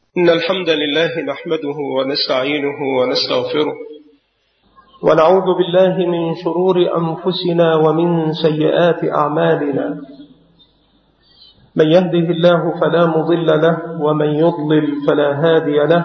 إن الحمد لله نحمده ونستعينه ونستغفره ونعوذ بالله من شرور أنفسنا ومن سيئات أعمالنا. من يهده الله فلا مضل له ومن يضلل فلا هادي له،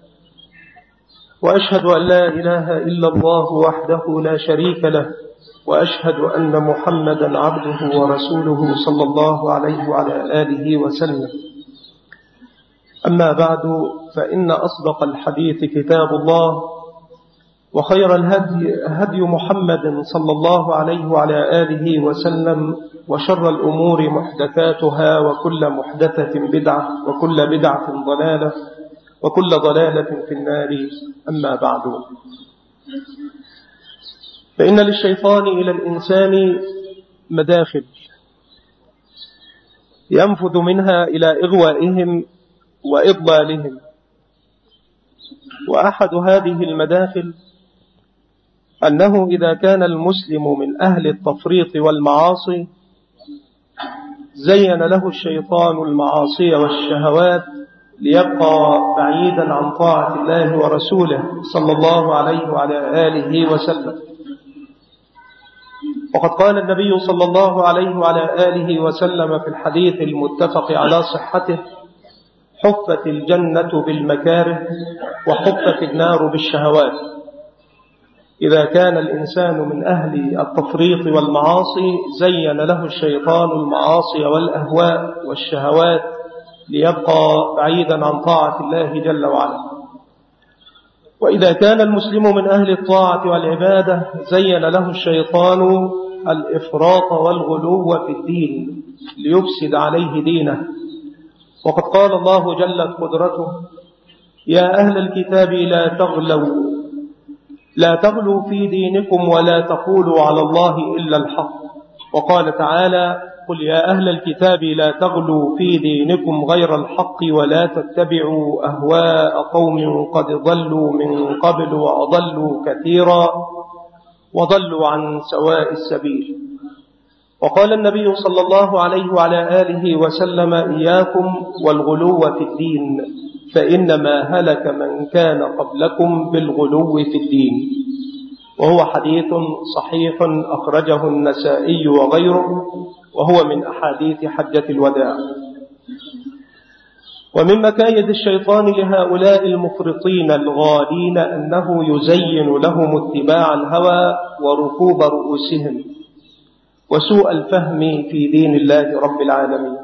وأشهد أن لا إله إلا الله وحده لا شريك له، وأشهد أن محمدا عبده ورسوله صلى الله عليه وعلى آله وسلم. أما بعد، فإن أصدق الحديث كتاب الله، وخير الهدي هدي محمد صلى الله عليه وعلى آله وسلم، وشر الأمور محدثاتها، وكل محدثة بدعة، وكل بدعة ضلالة، وكل ضلالة في النار. أما بعد، فإن للشيطان إلى الإنسان مداخل ينفذ منها إلى إغوائهم وإضلالهم، وأحد هذه المداخل أنه إذا كان المسلم من أهل التفريط والمعاصي زين له الشيطان المعاصي والشهوات ليبقى بعيدا عن طاعة الله ورسوله صلى الله عليه وعلى آله وسلم. وقد قال النبي صلى الله عليه وعلى آله وسلم في الحديث المتفق على صحته: حفت الجنة بالمكاره وحفت النار بالشهوات. إذا كان الإنسان من أهل التفريط والمعاصي زين له الشيطان المعاصي والأهواء والشهوات ليبقى بعيدا عن طاعة الله جل وعلا. وإذا كان المسلم من أهل الطاعة والعبادة زين له الشيطان الإفراط والغلو في الدين ليفسد عليه دينه. وقد قال الله جلت قدرته: يا أهل الكتاب لا تغلوا في دينكم ولا تقولوا على الله إلا الحق. وقال تعالى: قل يا أهل الكتاب لا تغلوا في دينكم غير الحق ولا تتبعوا أهواء قوم قد ضلوا من قبل وأضلوا كثيرا وضلوا عن سواء السبيل. وقال النبي صلى الله عليه وعلى آله وسلم: إياكم والغلو في الدين، فإنما هلك من كان قبلكم بالغلو في الدين. وهو حديث صحيح أخرجه النسائي وغيره، وهو من أحاديث حجة الوداع. ومن مكايد الشيطان لهؤلاء المفرطين الغالين أنه يزين لهم اتباع الهوى وركوب رؤوسهم وسوء الفهم في دين الله رب العالمين،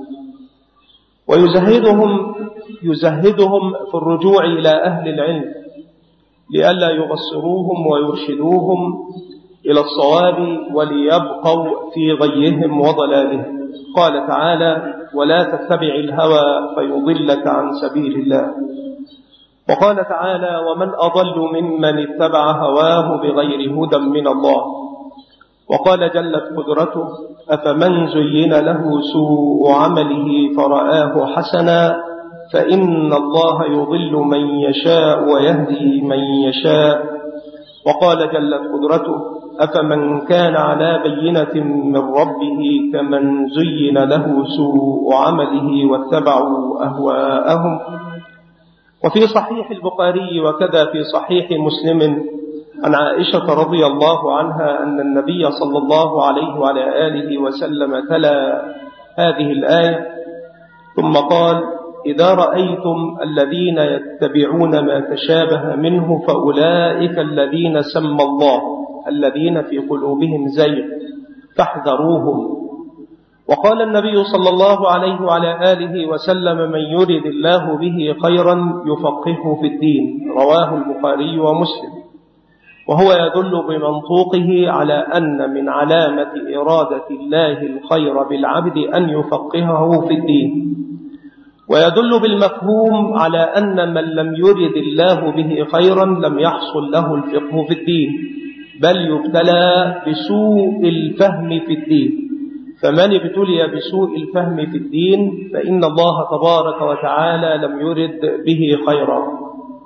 ويزهدهم في الرجوع إلى أهل العلم لئلا يبصروهم ويرشدوهم إلى الصواب وليبقوا في غيهم وضلالهم. قال تعالى: ولا تتبع الهوى فيضلك عن سبيل الله. وقال تعالى: ومن أضل ممن اتبع هواه بغير هدى من الله. وقال جلت قدرته: أفمن زين له سوء عمله فرآه حسنا فإن الله يضل من يشاء ويهدي من يشاء. وقال جلت قدرته: أفمن كان على بينة من ربه كمن زين له سوء عمله واتبعوا أهواءهم. وفي صحيح البخاري وكذا في صحيح مسلم عن عائشة رضي الله عنها أن النبي صلى الله عليه وعلى آله وسلم تلا هذه الآية ثم قال: إذا رأيتم الذين يتبعون ما تشابه منه فأولئك الذين سمى الله الذين في قلوبهم زيغ فاحذروهم. وقال النبي صلى الله عليه وعلى آله وسلم: من يرد الله به خيرا يفقهه في الدين. رواه البخاري ومسلم. وهو يدل بمنطوقه على أن من علامة إرادة الله الخير بالعبد أن يفقهه في الدين، ويدل بالمفهوم على أن من لم يرد الله به خيرا لم يحصل له الفقه في الدين، بل يبتلى بسوء الفهم في الدين. فمن ابتلي بسوء الفهم في الدين فإن الله تبارك وتعالى لم يرد به خيرا.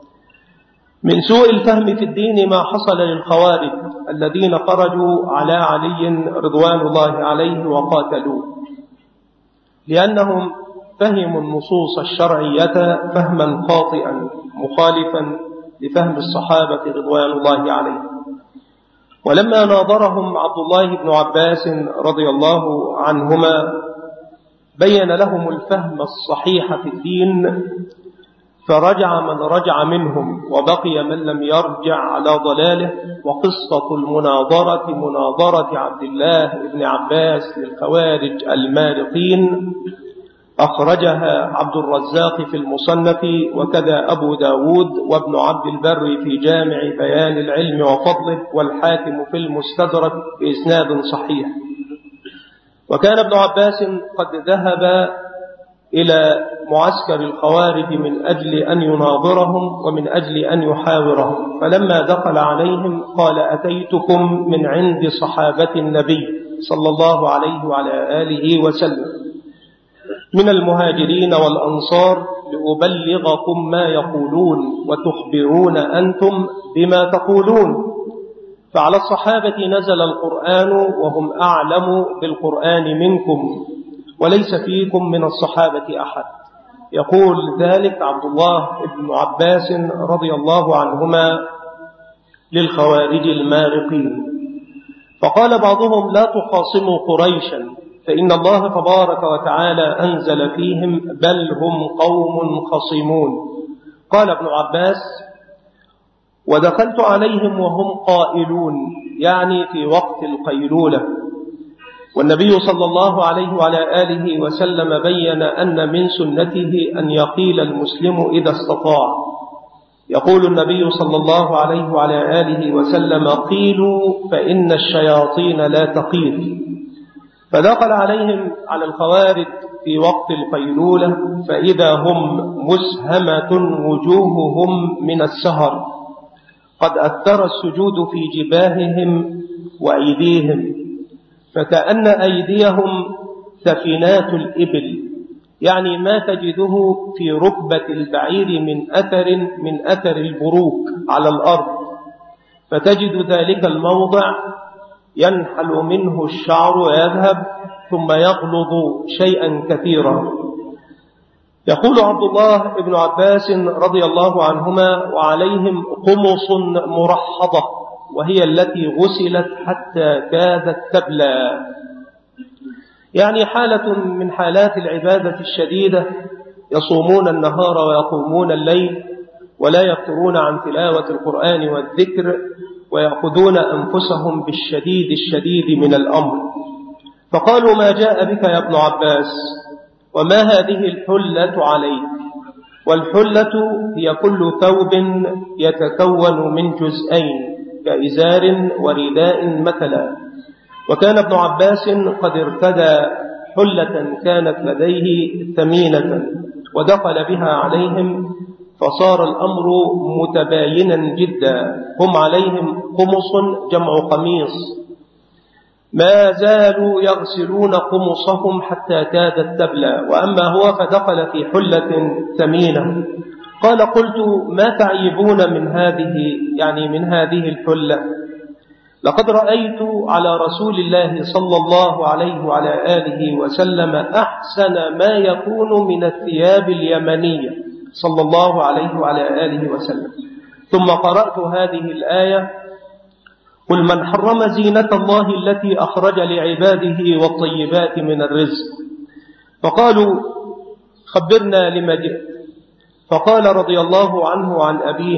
من سوء الفهم في الدين ما حصل للخوارج الذين خرجوا على علي رضوان الله عليه وقاتلوه، لأنهم فهموا النصوص الشرعية فهما خاطئا مخالفا لفهم الصحابة رضوان الله عليهم. ولما ناظرهم عبد الله بن عباس رضي الله عنهما بين لهم الفهم الصحيح في الدين، فرجع من رجع منهم وبقي من لم يرجع على ضلاله. وقصة المناظرة مناظرة عبد الله بن عباس للخوارج المارقين أخرجها عبد الرزاق في المصنف، وكذا أبو داود وابن عبد البر في جامع بيان العلم وفضله، والحاكم في المستدرك بإسناد صحيح. وكان ابن عباس قد ذهب إلى معسكر الخوارج من أجل أن يناظرهم ومن أجل أن يحاورهم، فلما دخل عليهم قال: أتيتكم من عند صحابة النبي صلى الله عليه وعلى آله وسلم من المهاجرين والأنصار لأبلغكم ما يقولون وتخبرون أنتم بما تقولون. فعلى الصحابة نزل القرآن وهم أعلم بالقرآن منكم، وليس فيكم من الصحابة أحد. يقول ذلك عبد الله بن عباس رضي الله عنهما للخوارج المارقين. فقال بعضهم: لا تخاصموا قريشا، فإن الله تبارك وتعالى أنزل فيهم: بل هم قوم خصمون. قال ابن عباس: ودخلت عليهم وهم قائلون، يعني في وقت القيلولة، والنبي صلى الله عليه وعلى آله وسلم بين أن من سنته أن يقيل المسلم إذا استطاع. يقول النبي صلى الله عليه وعلى آله وسلم: قيلوا فإن الشياطين لا تقيل. فدخل عليهم على الخوارج في وقت القيلولة فإذا هم مسهمة وجوههم من السهر، قد أثر السجود في جباههم وأيديهم، فكأن أيديهم سفينات الإبل، يعني ما تجده في ركبة البعير من أثر البروك على الأرض، فتجد ذلك الموضع ينحل منه الشعر ويذهب ثم يغلظ شيئا كثيرا. يقول عبد الله بن عباس رضي الله عنهما: وعليهم قمص مرحضة، وهي التي غسلت حتى كادت تبلى، يعني حالة من حالات العبادة الشديدة، يصومون النهار ويقومون الليل ولا يفترون عن تلاوة القرآن والذكر، ويأخذون أنفسهم بالشديد الشديد من الأمر. فقالوا: ما جاء بك يا ابن عباس؟ وما هذه الحلة عليك؟ والحلة هي كل ثوب يتكون من جزئين كإزار ورداء مثلا. وكان ابن عباس قد ارتدى حلة كانت لديه ثمينة ودخل بها عليهم، فصار الأمر متباينا جدا. هم عليهم قمص جمع قميص، ما زالوا يغسلون قمصهم حتى كادت تبلى، وأما هو فدخل في حلة ثمينة. قال: قلت: ما تعيبون من هذه، يعني من هذه الحلة؟ لقد رأيت على رسول الله صلى الله عليه وعلى آله وسلم أحسن ما يكون من الثياب اليمنية صلى الله عليه وعلى آله وسلم. ثم قرأت هذه الآية: قل من حرم زينة الله التي أخرج لعباده والطيبات من الرزق. فقالوا: خبرنا لما جئت. فقال رضي الله عنه عن أبيه: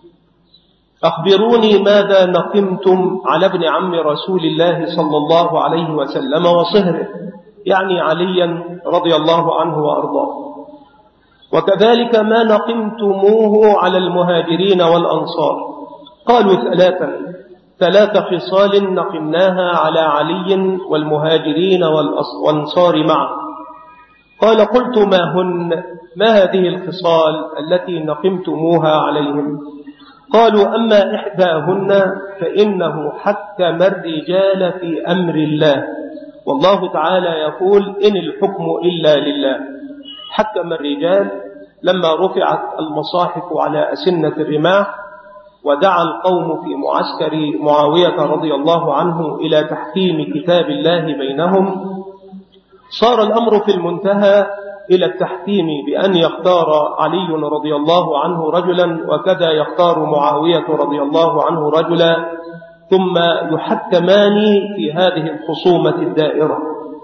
أخبروني ماذا نقمتم على ابن عم رسول الله صلى الله عليه وسلم وصهره، يعني عليا رضي الله عنه وأرضاه، وكذلك ما نقمتموه على المهاجرين والأنصار. قالوا: ثلاث خصال نقمناها على علي والمهاجرين والأنصار معه. قال: قلت: ما هن؟ ما هذه الخصال التي نقمتموها عليهم؟ قالوا: أما إحداهن فإنه حكم الرجال في أمر الله، والله تعالى يقول: إن الحكم إلا لله. حكم الرجال لما رفعت المصاحف على أسنة الرماح ودعا القوم في معسكر معاوية رضي الله عنه إلى تحكيم كتاب الله بينهم، صار الأمر في المنتهى إلى التحكيم بأن يختار علي رضي الله عنه رجلا وكذا يختار معاوية رضي الله عنه رجلا، ثم يحكمان في هذه الخصومة الدائرة.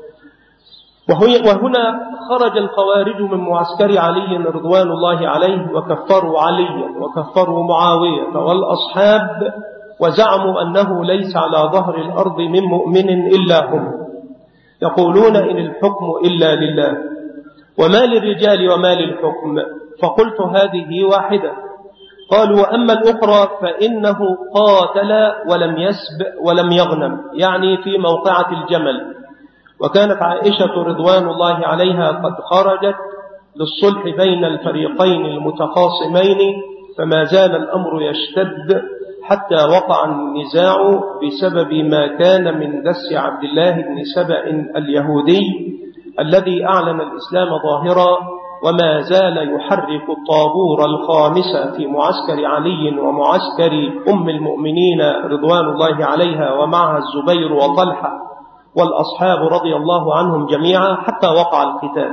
وهنا خرج الخوارج من معسكر علي رضوان الله عليه وكفروا عليا وكفروا معاوية والأصحاب، وزعموا أنه ليس على ظهر الأرض من مؤمن إلا هم، يقولون إن الحكم إلا لله، وما للرجال وما للحكم. فقلت هذه واحدة. قالوا وأما الأخرى فإنه قاتل ولم يسب ولم يغنم، يعني في موقعة الجمل. وكانت عائشة رضوان الله عليها قد خرجت للصلح بين الفريقين المتخاصمين، فما زال الأمر يشتد حتى وقع النزاع بسبب ما كان من دس عبد الله بن سبأ اليهودي الذي أعلن الإسلام ظاهرا، وما زال يحرك الطابور الخامسة في معسكر علي ومعسكر أم المؤمنين رضوان الله عليها، ومعها الزبير وطلحة والأصحاب رضي الله عنهم جميعا، حتى وقع القتال.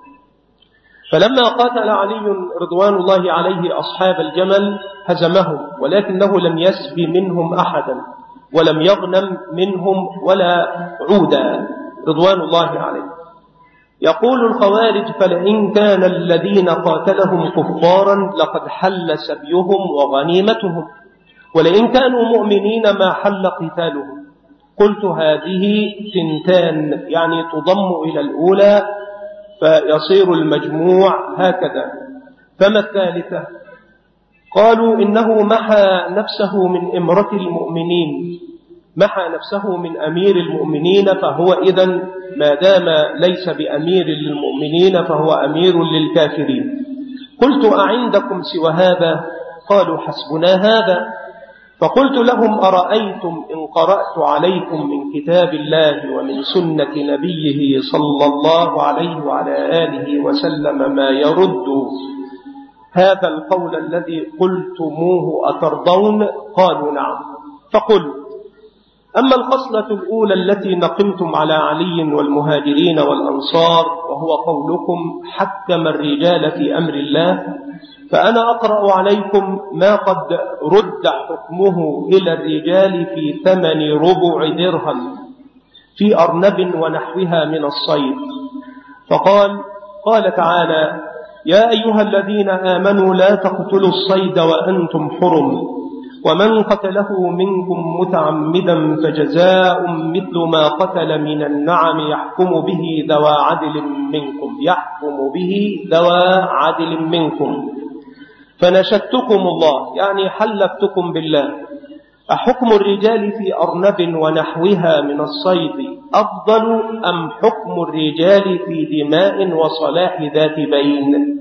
فلما قاتل علي رضوان الله عليه أصحاب الجمل هزمهم، ولكنه لم يسب منهم أحدا ولم يغنم منهم ولا عودا رضوان الله عليه. يقول الخوارج فلئن كان الذين قاتلهم كفارا لقد حل سبيهم وغنيمتهم، ولئن كانوا مؤمنين ما حل قتالهم. قلت هذه ثنتان، يعني تضم إلى الأولى فيصير المجموع هكذا. فما الثالثة؟ قالوا إنه محى نفسه من إمرة المؤمنين، محى نفسه من أمير المؤمنين، فهو إذن ما دام ليس بأمير للمؤمنين فهو أمير للكافرين. قلت أعندكم سوى هذا؟ قالوا حسبنا هذا. فقلت لهم أرأيتم إن قرأت عليكم من كتاب الله ومن سنة نبيه صلى الله عليه وعلى آله وسلم ما يرد هذا القول الذي قلتموه أترضون؟ قالوا نعم. فقلت أما الخصلة الأولى التي نقمتم على علي والمهاجرين والأنصار، وهو قولكم حكم الرجال في أمر الله، فأنا أقرأ عليكم ما قد رد حكمه إلى الرجال في 8 ربع درهم في أرنب ونحوها من الصيد. قال تعالى يا أيها الذين آمنوا لا تقتلوا الصيد وأنتم حرم، ومن قتله منكم متعمدا فجزاء مثل ما قتل من النعم يحكم به ذوى عدل منكم. فنشدتكم الله، يعني حلفتكم بالله، أحكم الرجال في أرنب ونحوها من الصيد أفضل أم حكم الرجال في دماء وصلاح ذات بين؟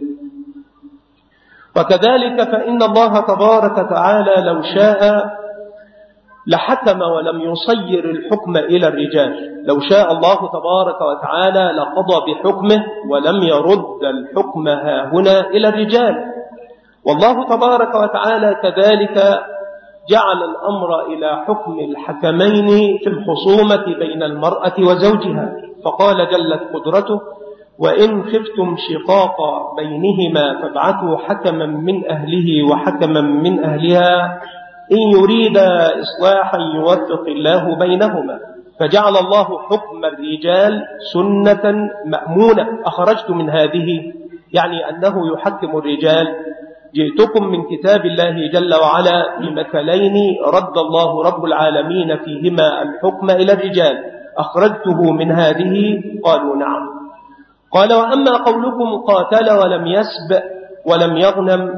وكذلك فإن الله تبارك وتعالى لو شاء لحكم ولم يصير الحكم إلى الرجال. لو شاء الله تبارك وتعالى لقضى بحكمه ولم يرد الحكم هنا إلى الرجال. والله تبارك وتعالى كذلك جعل الأمر إلى حكم الحكمين في الخصومة بين المرأة وزوجها، فقال جلت قدرته وإن خفتم شقاق بينهما فابعثوا حكما من أهله وحكما من أهلها إن يريد إصلاحا يوفق الله بينهما. فجعل الله حكم الرجال سنة مأمونة. أخرجت من هذه يعني أنه يحكم الرجال. جئتكم من كتاب الله جل وعلا بمثلين رد الله رب العالمين فيهما الحكم إلى الرجال، أخرجته من هذه. قالوا نعم. قال وأما قولكم قاتل ولم يسب ولم يغنم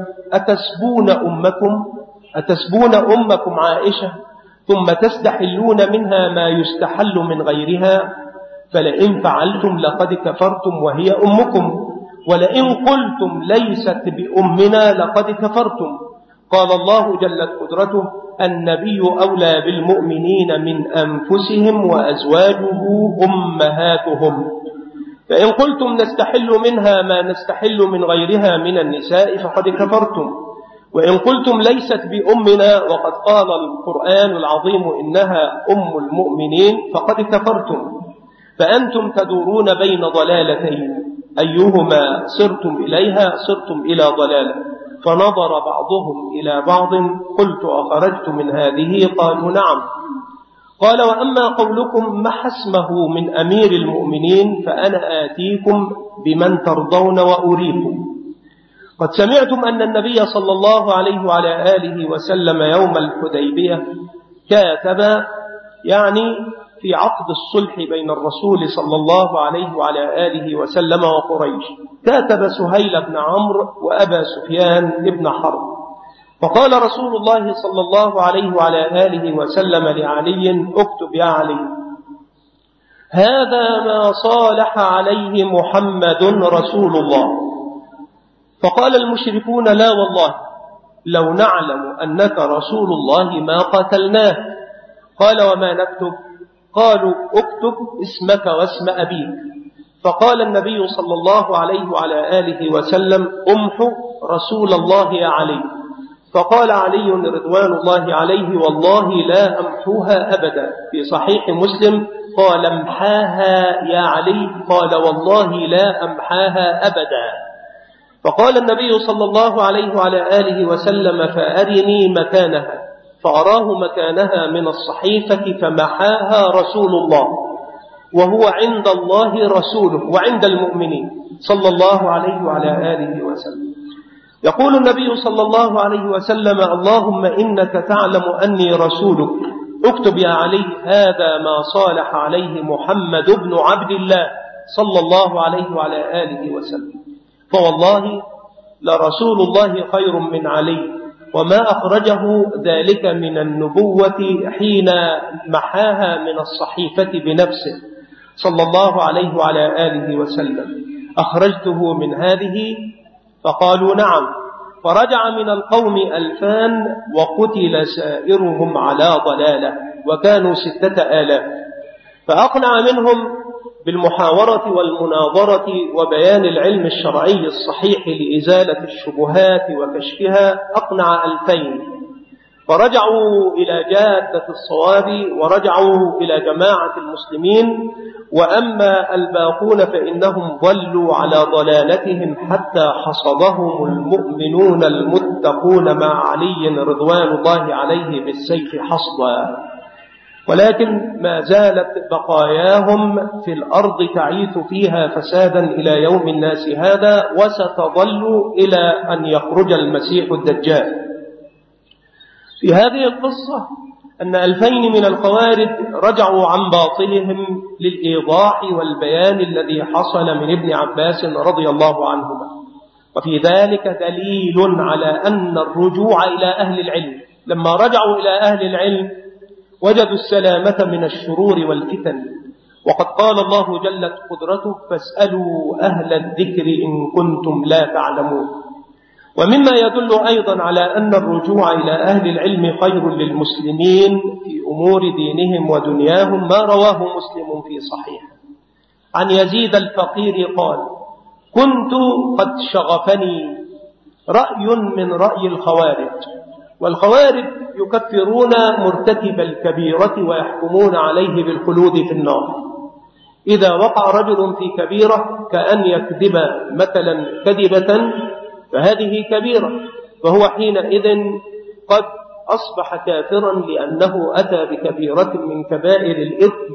أتسبون أمكم عائشة ثم تستحلون منها ما يستحل من غيرها؟ فلئن فعلتم لقد كفرتم وهي أمكم، ولئن قلتم ليست بأمنا لقد كفرتم. قال الله جلت قدرته النبي أولى بالمؤمنين من أنفسهم وأزواجه أمهاتهم، فإن قلتم نستحل منها ما نستحل من غيرها من النساء فقد كفرتم، وإن قلتم ليست بأمنا وقد قال القرآن العظيم إنها أم المؤمنين فقد كفرتم. فأنتم تدورون بين ضلالتين، أيهما سرتم إليها سرتم إلى ضلالة. فنظر بعضهم إلى بعض قلت أخرجت من هذه؟ قالوا نعم. قال وأما قولكم ما اسمه من أمير المؤمنين فأنا آتيكم بمن ترضون وأريكم. قد سمعتم أن النبي صلى الله عليه وعلى آله وسلم يوم الحديبية كاتب، يعني في عقد الصلح بين الرسول صلى الله عليه وعلى آله وسلم وقريش، كاتب سهيل بن عمرو وأبا سفيان بن حرب. فقال رسول الله صلى الله عليه وعلى آله وسلم لعلي اكتب يا علي هذا ما صالح عليه محمد رسول الله. فقال المشركون لا والله لو نعلم أنك رسول الله ما قتلناه. قال وما نكتب؟ قالوا اكتب اسمك واسم أبيك. فقال النبي صلى الله عليه وعلى آله وسلم امحو رسول الله يا علي. فقال علي رضوان الله عليه والله لا أمحوها أبدا. في صحيح مسلم قال امحاها يا علي، قال والله لا أمحاها أبدا. فقال النبي صلى الله عليه وعلى آله وسلم فأرني مكانها، فأراه مكانها من الصحيفة فمحاها رسول الله، وهو عند الله رسوله وعند المؤمنين صلى الله عليه وعلى آله وسلم. يقول النبي صلى الله عليه وسلم اللهم إنك تعلم أني رسولك، اكتب يا علي هذا ما صالح عليه محمد بن عبد الله صلى الله عليه وعلى آله وسلم. فوالله لرسول الله خير من علي، وما أخرجه ذلك من النبوة حين محاها من الصحيفة بنفسه صلى الله عليه وعلى آله وسلم. أخرجته من هذه؟ فقالوا نعم. فرجع من القوم 2000 وقتل سائرهم على ضلالة، وكانوا 6000. فأقنع منهم بالمحاورة والمناظرة وبيان العلم الشرعي الصحيح لإزالة الشبهات وكشفها، أقنع 2000. فرجعوا إلى جادة الصواب ورجعوا إلى جماعة المسلمين. وأما الباقون فإنهم ضلوا على ضلالتهم حتى حصدهم المؤمنون المتقون مع علي رضوان الله عليه بالسيف حصدا. ولكن ما زالت بقاياهم في الأرض تعيث فيها فسادا إلى يوم الناس هذا، وستظل إلى أن يخرج المسيح الدجال. في هذه القصة أن 2000 من الخوارج رجعوا عن باطلهم للإيضاح والبيان الذي حصل من ابن عباس رضي الله عنهما. وفي ذلك دليل على أن الرجوع إلى أهل العلم، لما رجعوا إلى أهل العلم وجدوا السلامة من الشرور والفتن. وقد قال الله جلت قدرته فاسألوا أهل الذكر إن كنتم لا تعلمون. ومما يدل أيضا على أن الرجوع إلى أهل العلم خير للمسلمين في أمور دينهم ودنياهم ما رواه مسلم في صحيح عن يزيد الفقير قال كنت قد شغفني رأي من رأي الخوارج. والخوارج يكفرون مرتكب الكبيرة ويحكمون عليه بالخلود في النار. إذا وقع رجل في كبيرة كأن يكذب مثلا كذبة فهذه كبيرة، فهو حينئذ قد أصبح كافرا لأنه أتى بكبيرة من كبائر الإثم،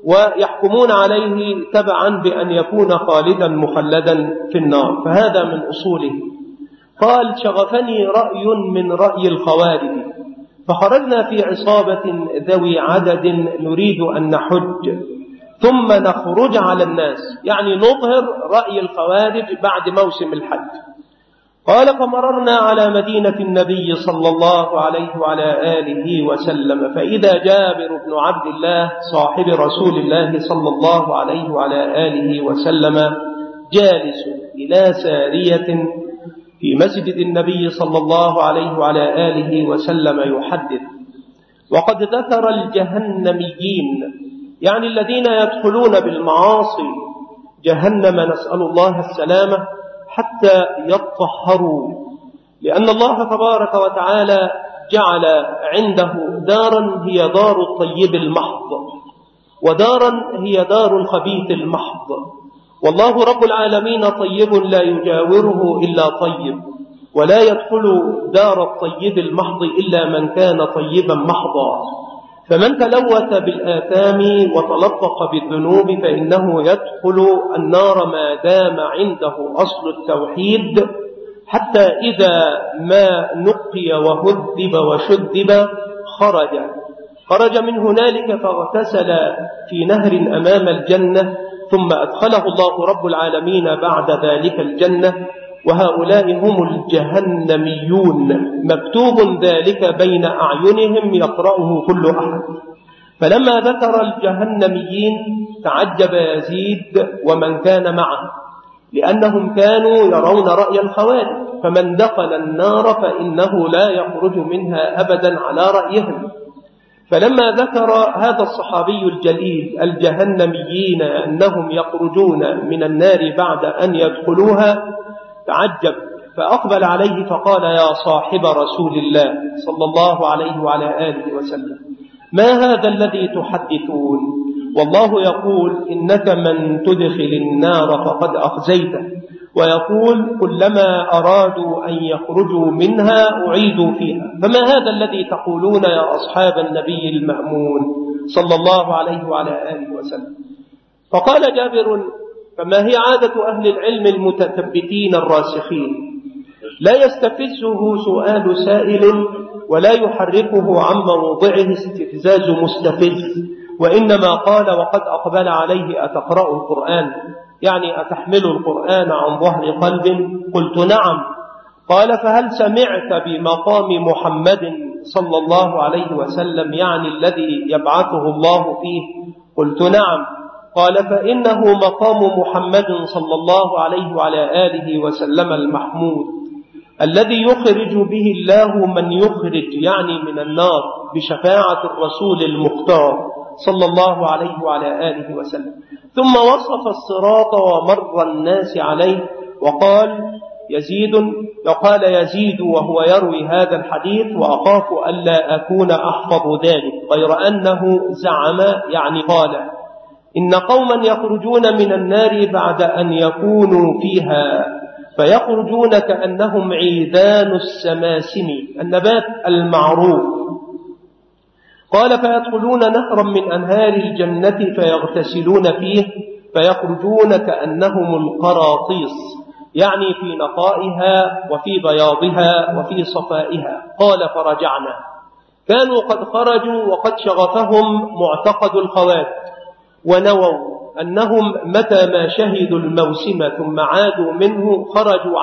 ويحكمون عليه تبعا بأن يكون خالدا مخلدا في النار، فهذا من أصوله. قال شغفني رأي من رأي الخوارج، فخرجنا في عصابة ذوي عدد نريد أن نحج ثم نخرج على الناس، يعني نظهر رأي الخوارج بعد موسم الحج. قال فمررنا على مدينة النبي صلى الله عليه وعلى آله وسلم، فإذا جابر بن عبد الله صاحب رسول الله صلى الله عليه وعلى آله وسلم جالس إلى سارية في مسجد النبي صلى الله عليه وعلى آله وسلم يحدث. وقد ذكر الجهنميين، يعني الذين يدخلون بالمعاصي جهنم، نسأل الله السلامة، حتى يطهروا، لأن الله تبارك وتعالى جعل عنده دارا هي دار الطيب المحض، ودارا هي دار الخبيث المحض، والله رب العالمين طيب لا يجاوره إلا طيب، ولا يدخل دار الطيب المحض إلا من كان طيبا محضا. فمن تلوث بالآثام وتلطق بالذنوب فإنه يدخل النار ما دام عنده أصل التوحيد، حتى إذا ما نقي وهذب وشذب خرج من هنالك فاغتسل في نهر أمام الجنة، ثم أدخله الله رب العالمين بعد ذلك الجنة، وهؤلاء هم الجهنميون، مكتوب ذلك بين أعينهم يقرأه كل أحد. فلما ذكر الجهنميين تعجب يزيد ومن كان معه، لأنهم كانوا يرون رأي الخوارج، فمن دخل النار فإنه لا يخرج منها أبدا على رأيهم. فلما ذكر هذا الصحابي الجليل الجهنميين أنهم يخرجون من النار بعد أن يدخلوها تعجب، فأقبل عليه فقال: يا صاحب رسول الله صلى الله عليه وعلى آله وسلم، ما هذا الذي تحدثون؟ والله يقول: إنك من تدخل النار فقد أخزيته، ويقول: كلما أرادوا أن يخرجوا منها أعيدوا فيها. فما هذا الذي تقولون يا أصحاب النبي المأمون صلى الله عليه وعلى آله وسلم؟ فقال جابر: فما هي عادة أهل العلم المتثبتين الراسخين، لا يستفزه سؤال سائل ولا يحركه عن موضعه استفزاز مستفز، وإنما قال: وقد أقبل عليه أتقرأ القرآن؟ يعني أتحمل القرآن عن ظهر قلب؟ قلت: نعم. قال: فهل سمعت بمقام محمد صلى الله عليه وسلم، يعني الذي يبعثه الله فيه؟ قلت: نعم. قال: فإنه مقام محمد صلى الله عليه وعلى آله وسلم المحمود، الذي يخرج به الله من يخرج يعني من النار بشفاعة الرسول المختار صلى الله عليه وعلى آله وسلم. ثم وصف الصراط ومر الناس عليه، وقال يزيد وهو يروي هذا الحديث: وأخاف ألا أكون أحفظ ذلك، غير أنه زعم يعني قال: إن قوما يخرجون من النار بعد أن يكونوا فيها فيخرجون كأنهم عيدان السماسم، النبات المعروف. قال: فيدخلون نهرا من أنهار الجنة فيغتسلون فيه فيخرجون كأنهم القراطيس، يعني في نقائها وفي بياضها وفي صفائها. قال: فرجعنا، كانوا قد خرجوا وقد شغفهم معتقد الخوارج، ونووا أنهم متى ما شهدوا الموسم ثم عادوا منه خرجوا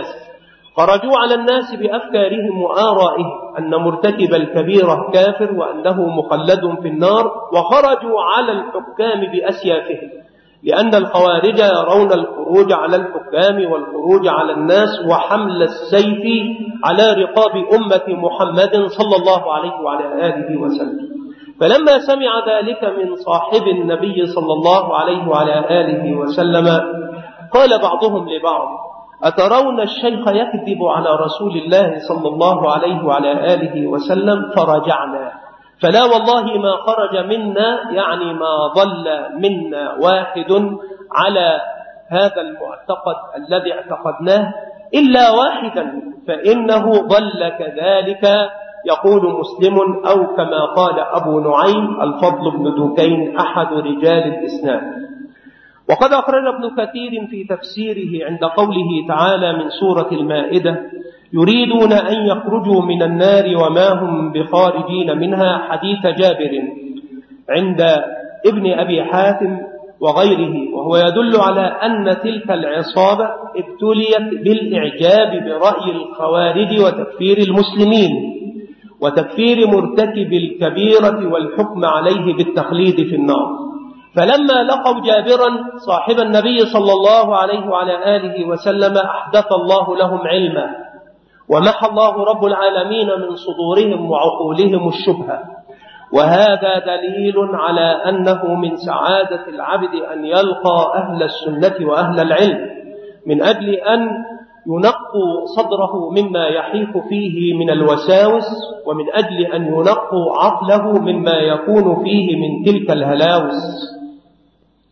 على الناس بأفكارهم وآرائهم، أن مرتكب الكبيرة كافر وأنه مخلد في النار، وخرجوا على الحكام بأسيافهم، لأن الخوارج يرون الخروج على الحكام والخروج على الناس وحمل السيف على رقاب أمة محمد صلى الله عليه وعلى آله وسلم. فلما سمع ذلك من صاحب النبي صلى الله عليه وعلى آله وسلم قال بعضهم لبعض: أترون الشيخ يكذب على رسول الله صلى الله عليه وعلى آله وسلم؟ فرجعنا، فلا والله ما خرج منا، يعني ما ضل منا واحد على هذا المعتقد الذي اعتقدناه إلا واحدا، فإنه ضل كذلك، يقول مسلم أو كما قال أبو نعيم الفضل بن دكين أحد رجال الإسناد. وقد أخرج ابن كثير في تفسيره عند قوله تعالى من سورة المائدة: يريدون أن يخرجوا من النار وما هم بخارجين منها، حديث جابر عند ابن أبي حاتم وغيره، وهو يدل على أن تلك العصابة ابتليت بالإعجاب برأي الخوارج وتكفير المسلمين وتكفير مرتكب الكبيرة والحكم عليه بالتخليد في النار. فلما لقوا جابرا صاحب النبي صلى الله عليه وعلى آله وسلم أحدث الله لهم علما، ومحى الله رب العالمين من صدورهم وعقولهم الشبهة. وهذا دليل على أنه من سعادة العبد أن يلقى أهل السنة وأهل العلم، من أجل أن ينقوا صدره مما يحيك فيه من الوساوس، ومن أجل أن ينقوا عقله مما يكون فيه من تلك الهلاوس.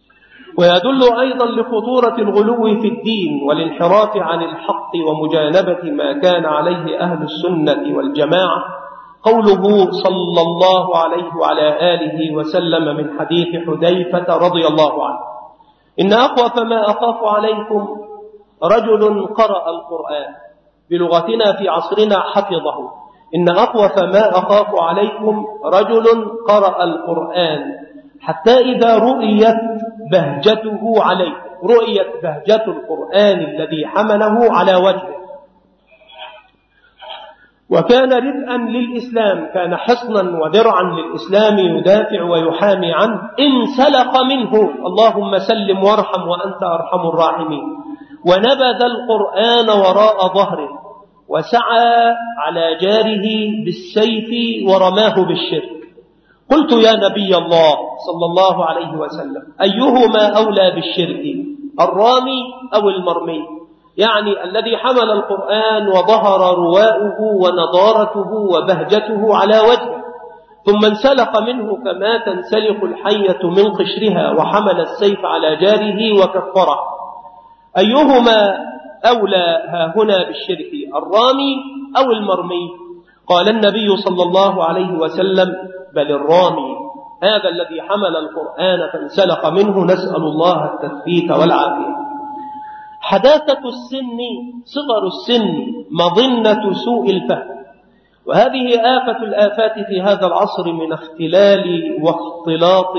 ويدل أيضا لخطورة الغلو في الدين والانحراف عن الحق ومجانبة ما كان عليه أهل السنة والجماعة قوله صلى الله عليه وعلى آله وسلم من حديث حذيفة رضي الله عنه: إن أخوف ما أخاف عليكم رجل قرأ القرآن، بلغتنا في عصرنا حفظه. إن أخوف ما أخاف عليكم رجل قرأ القرآن حتى إذا رؤيت بهجته عليه، رؤيت بهجة القرآن الذي حمله على وجهه، وكان ردءا للإسلام، كان حصنا ودرعا للإسلام يدافع ويحامي عنه، انسلخ منه، اللهم سلم وارحم وأنت أرحم الراحمين، ونبذ القرآن وراء ظهره، وسعى على جاره بالسيف ورماه بالشرك. قلت: يا نبي الله صلى الله عليه وسلم، أيهما أولى بالشرك، الرامي أو المرمي؟ يعني الذي حمل القرآن وظهر رواؤه ونضارته وبهجته على وجهه، ثم انسلق منه كما تنسلق الحية من قشرها، وحمل السيف على جاره وكفره. أيهما أولى هاهنا بالشرك، الرامي أو المرمي؟ قال النبي صلى الله عليه وسلم: بل الرامي، هذا الذي حمل القرآن فانسلق منه، نسأل الله التثبيت والعافية. حداثة السن، صغر السن، مظنة سوء الفهم، وهذه آفة الآفات في هذا العصر من اختلال واختلاط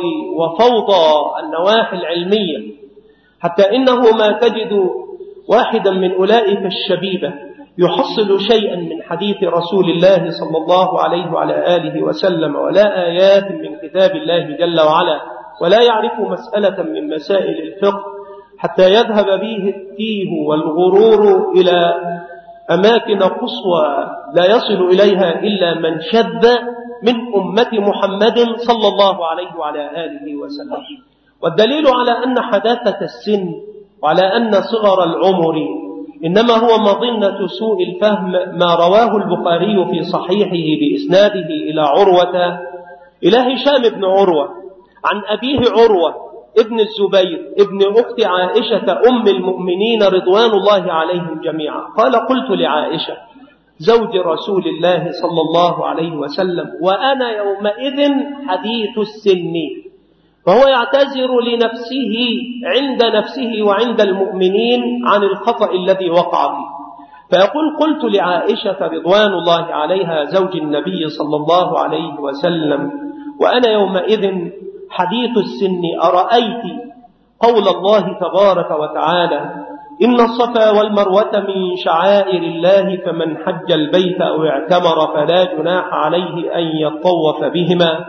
وفوضى النواحي العلمية، حتى إنه ما تجد واحدا من أولئك الشبيبة يحصل شيئا من حديث رسول الله صلى الله عليه وعلى آله وسلم ولا آيات من كتاب الله جل وعلا، ولا يعرف مسألة من مسائل الفقه، حتى يذهب به التيه والغرور إلى أماكن قصوى لا يصل إليها إلا من شذ من أمة محمد صلى الله عليه وعلى آله وسلم. والدليل على أن حداثة السن وعلى أن صغر العمر إنما هو مظنة سوء الفهم ما رواه البخاري في صحيحه بإسناده إلى عروة، إلى هشام بن عروة عن أبيه عروة ابن الزبير ابن أخت عائشة أم المؤمنين رضوان الله عليهم جميعا، قال: قلت لعائشة زوج رسول الله صلى الله عليه وسلم وأنا يومئذ حديث السن، فهو يعتذر لنفسه عند نفسه وعند المؤمنين عن الخطأ الذي وقع فيه، فيقول: قلت لعائشة رضوان الله عليها زوج النبي صلى الله عليه وسلم وأنا يومئذ حديث السن، أرأيت قول الله تبارك وتعالى: إن الصفا والمروة من شعائر الله، فمن حج البيت أو اعتمر فلا جناح عليه أن يطوف بهما،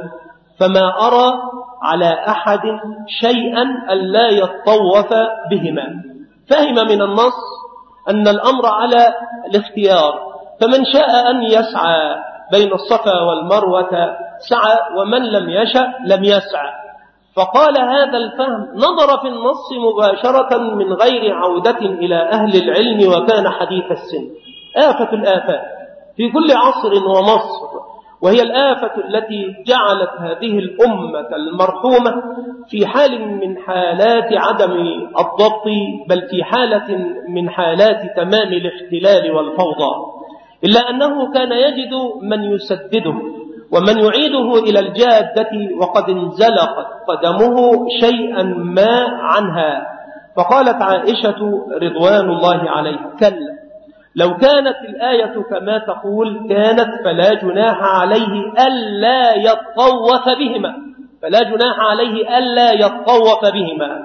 فما أرى على أحد شيئا ألا يطوف بهما. فهم من النص أن الأمر على الاختيار، فمن شاء أن يسعى بين الصفا والمروة سعى، ومن لم يشأ لم يسعى. فقال هذا الفهم نظر في النص مباشرة من غير عودة إلى أهل العلم، وكان حديث السن. آفة الآفات في كل عصر ومصر، وهي الآفة التي جعلت هذه الأمة المرحومة في حال من حالات عدم الضبط، بل في حالة من حالات تمام الاختلال والفوضى، إلا أنه كان يجد من يسدده ومن يعيده إلى الجادة، وقد انزلقت قدمه شيئا ما عنها. فقالت عائشة رضوان الله عليها: كلا، لو كانت الآية كما تقول كانت فلا جناح عليه ألا يطوف بهما، فلا جناح عليه ألا يطوف بهما.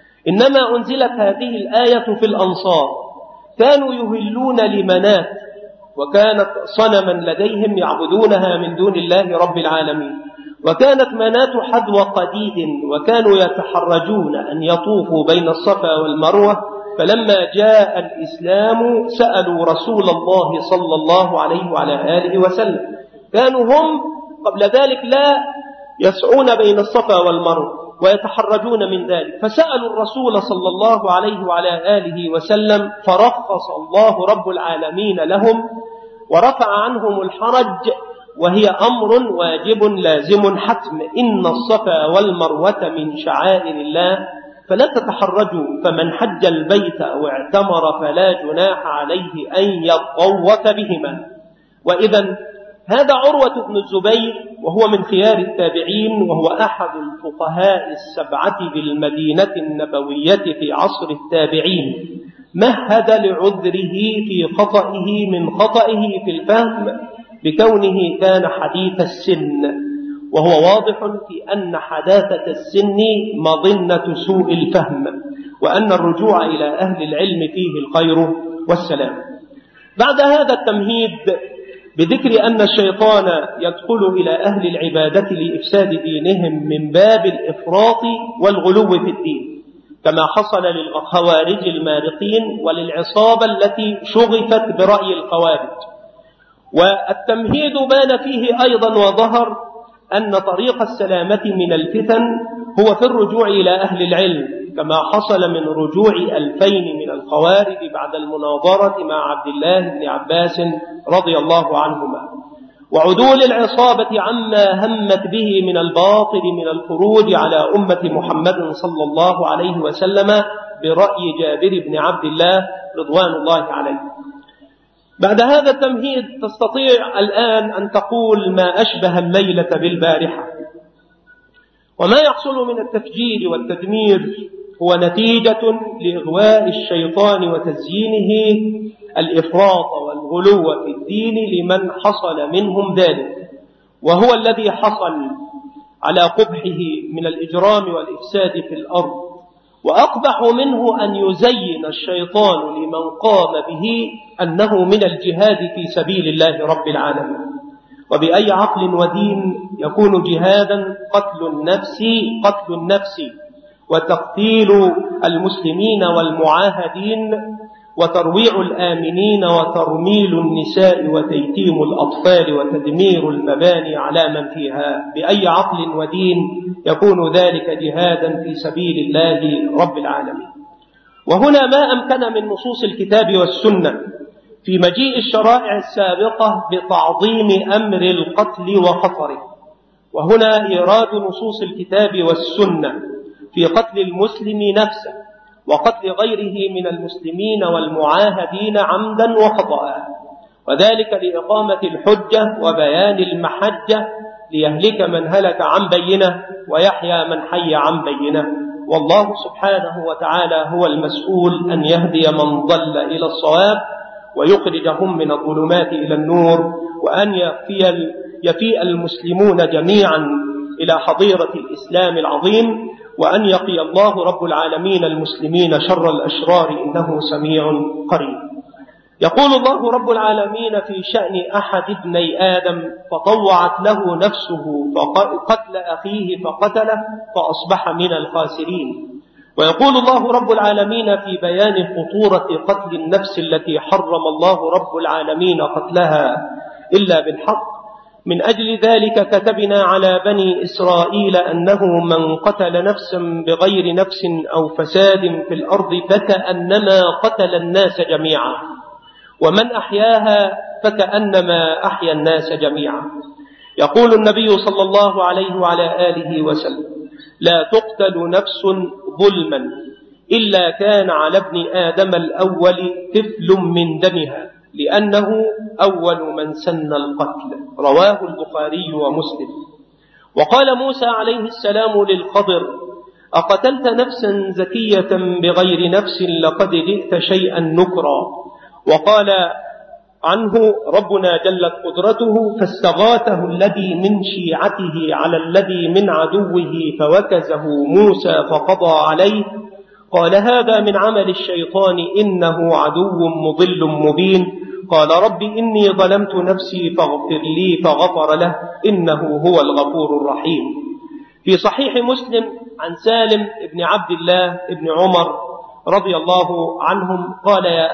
إنما أنزلت هذه الآية في الأنصار، كانوا يهلون لمنات، وكانت صنما لديهم يعبدونها من دون الله رب العالمين، وكانت منات حذو قديد، وكانوا يتحرجون أن يطوفوا بين الصفا والمروة. فلما جاء الإسلام سألوا رسول الله صلى الله عليه وعلى آله وسلم، كانوا هم قبل ذلك لا يسعون بين الصفا والمروة ويتحرجون من ذلك، فسألوا الرسول صلى الله عليه وعلى آله وسلم، فرخص الله رب العالمين لهم ورفع عنهم الحرج، وهي أمر واجب لازم حتم. إن الصفا والمروة من شعائر الله، فلا تتحرجوا، فمن حج البيت أو اعتمر فلا جناح عليه أن يطوف بهما. وإذا هذا عروة بن الزبير، وهو من خيار التابعين، وهو أحد الفقهاء السبعة بالمدينة النبوية في عصر التابعين، مهد لعذره في خطئه من خطئه في الفهم بكونه كان حديث السن، وهو واضح في أن حداثة السن مظنة سوء الفهم، وأن الرجوع إلى أهل العلم فيه الخير والسلام. بعد هذا التمهيد بذكر أن الشيطان يدخل إلى أهل العبادة لإفساد دينهم من باب الإفراط والغلو في الدين، كما حصل للخوارج المارقين وللعصابة التي شغفت برأي الخوارج. والتمهيد بان فيه أيضا وظهر أن طريق السلامة من الفتن هو في الرجوع إلى أهل العلم، كما حصل من رجوع 2000 من الخوارج بعد المناظرة مع عبد الله بن عباس رضي الله عنهما، وعدول العصابة عما همت به من الباطل من الخروج على أمة محمد صلى الله عليه وسلم برأي جابر بن عبد الله رضوان الله عليه. بعد هذا التمهيد تستطيع الآن أن تقول ما أشبه الليلة بالبارحة. وما يحصل من التفجير والتدمير هو نتيجة لإغواء الشيطان وتزيينه الإفراط والغلو في الدين لمن حصل منهم ذلك، وهو الذي حصل على قبحه من الإجرام والإفساد في الأرض. وأقبح منه أن يزين الشيطان لمن قام به أنه من الجهاد في سبيل الله رب العالمين. وبأي عقل ودين يكون جهادا قتل النفس وتقتيل المسلمين والمعاهدين وترويع الآمنين وترميل النساء وتيتيم الأطفال وتدمير المباني على من فيها؟ بأي عقل ودين يكون ذلك جهادا في سبيل الله رب العالمين؟ وهنا ما أمكن من نصوص الكتاب والسنة في مجيء الشرائع السابقة بتعظيم أمر القتل وخطره، وهنا إيراد نصوص الكتاب والسنة في قتل المسلم نفسه وقتل غيره من المسلمين والمعاهدين عمدا وخطأ، وذلك لإقامة الحجة وبيان المحجة ليهلك من هلك عن بينه ويحيى من حي عن بينه. والله سبحانه وتعالى هو المسؤول أن يهدي من ضل إلى الصواب ويخرجهم من الظلمات إلى النور، وأن يفيء المسلمون جميعا إلى حظيرة الإسلام العظيم، وأن يقي الله رب العالمين المسلمين شر الأشرار إنه سميع قريب. يقول الله رب العالمين في شأن أحد ابني آدم: فطوعت له نفسه قتل أخيه فقتله فأصبح من الخاسرين. ويقول الله رب العالمين في بيان خطورة قتل النفس التي حرم الله رب العالمين قتلها إلا بالحق: من أجل ذلك كتبنا على بني إسرائيل أنه من قتل نفسا بغير نفس أو فساد في الأرض فكأنما قتل الناس جميعا، ومن أحياها فكأنما أحيا الناس جميعا. يقول النبي صلى الله عليه وعلى آله وسلم: لا تقتل نفس ظلما إلا كان على ابن آدم الأول كفل من دمها، لأنه أول من سن القتل. رواه البخاري ومسلم. وقال موسى عليه السلام للخضر: أقتلت نفسا زكية بغير نفس لقد جئت شيئا نكرا. وقال عنه ربنا جلت قدرته: فاستغاثه الذي من شيعته على الذي من عدوه فوكزه موسى فقضى عليه. قال: هذا من عمل الشيطان إنه عدو مضل مبين. قال: رب إني ظلمت نفسي فاغفر لي فغفر له إنه هو الغفور الرحيم. في صحيح مسلم عن سالم بن عبد الله بن عمر رضي الله عنهم قال: يا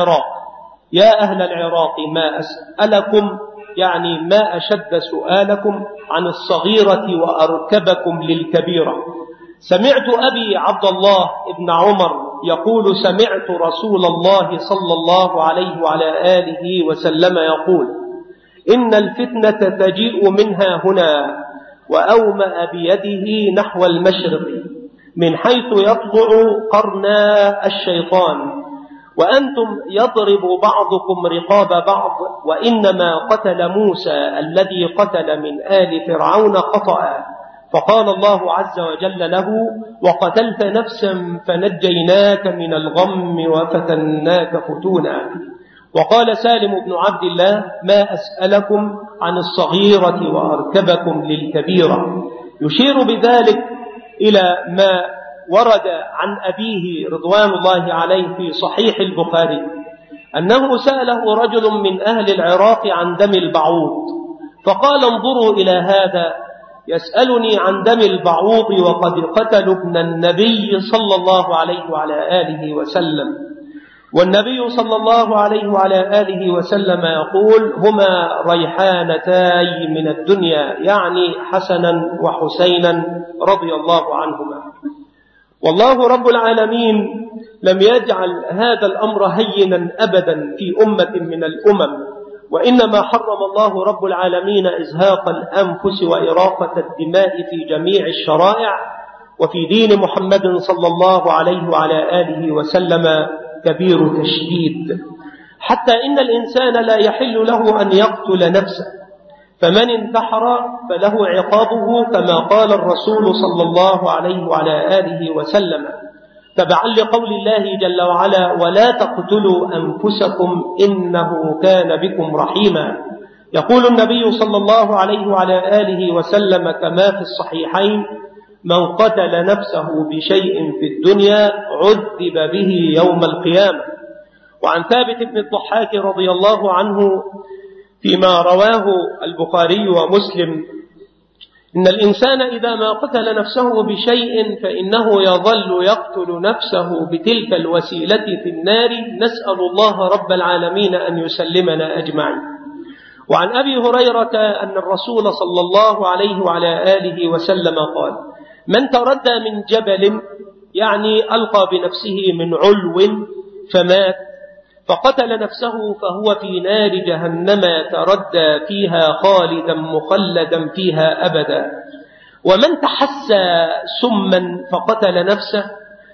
أهل العراق ما أسألكم، يعني ما أشد سؤالكم عن الصغيرة وأركبكم للكبيرة. سمعت أبي عبد الله بن عمر يقول: سمعت رسول الله صلى الله عليه وعلى آله وسلم يقول: إن الفتنة تجيء منها هنا، وأومأ بيده نحو المشرق، من حيث يطلع قرنا الشيطان، وأنتم يضرب بعضكم رقاب بعض، وإنما قتل موسى الذي قتل من آل فرعون خطأ. فقال الله عز وجل له: وقتلت نفسا فنجيناك من الغم وفتناك فتونا. وقال سالم بن عبد الله: ما أسألكم عن الصغيرة وأركبكم للكبيرة، يشير بذلك إلى ما ورد عن أبيه رضوان الله عليه في صحيح البخاري أنه سأله رجل من أهل العراق عن دم البعوض، فقال: انظروا إلى هذا يسألني عن دم البعوض وقد قتلوا ابن النبي صلى الله عليه وعلى آله وسلم. والنبي صلى الله عليه وعلى آله وسلم يقول: هما ريحانتاي من الدنيا، يعني حسنا وحسينا رضي الله عنهما. والله رب العالمين لم يجعل هذا الأمر هينا أبدا في أمة من الأمم، وإنما حرم الله رب العالمين إزهاق الأنفس وإراقة الدماء في جميع الشرائع، وفي دين محمد صلى الله عليه وعلى آله وسلم كبير تشديد، حتى إن الإنسان لا يحل له أن يقتل نفسه، فمن انتحر فله عقابه كما قال الرسول صلى الله عليه وعلى آله وسلم، تبعا لقول الله جل وعلا: ولا تقتلوا أنفسكم إنه كان بكم رحيما. يقول النبي صلى الله عليه وعلى آله وسلم كما في الصحيحين: من قتل نفسه بشيء في الدنيا عذب به يوم القيامة. وعن ثابت بن الضحاك رضي الله عنه فيما رواه البخاري ومسلم: إن الإنسان إذا ما قتل نفسه بشيء فإنه يظل يقتل نفسه بتلك الوسيلة في النار، نسأل الله رب العالمين أن يسلمنا أجمعين. وعن أبي هريرة أن الرسول صلى الله عليه وعلى آله وسلم قال: من تردى من جبل، يعني ألقى بنفسه من علو فمات، فقتل نفسه فهو في نار جهنم تردى فيها خالدا مخلدا فيها أبدا. ومن تحسى سما فقتل نفسه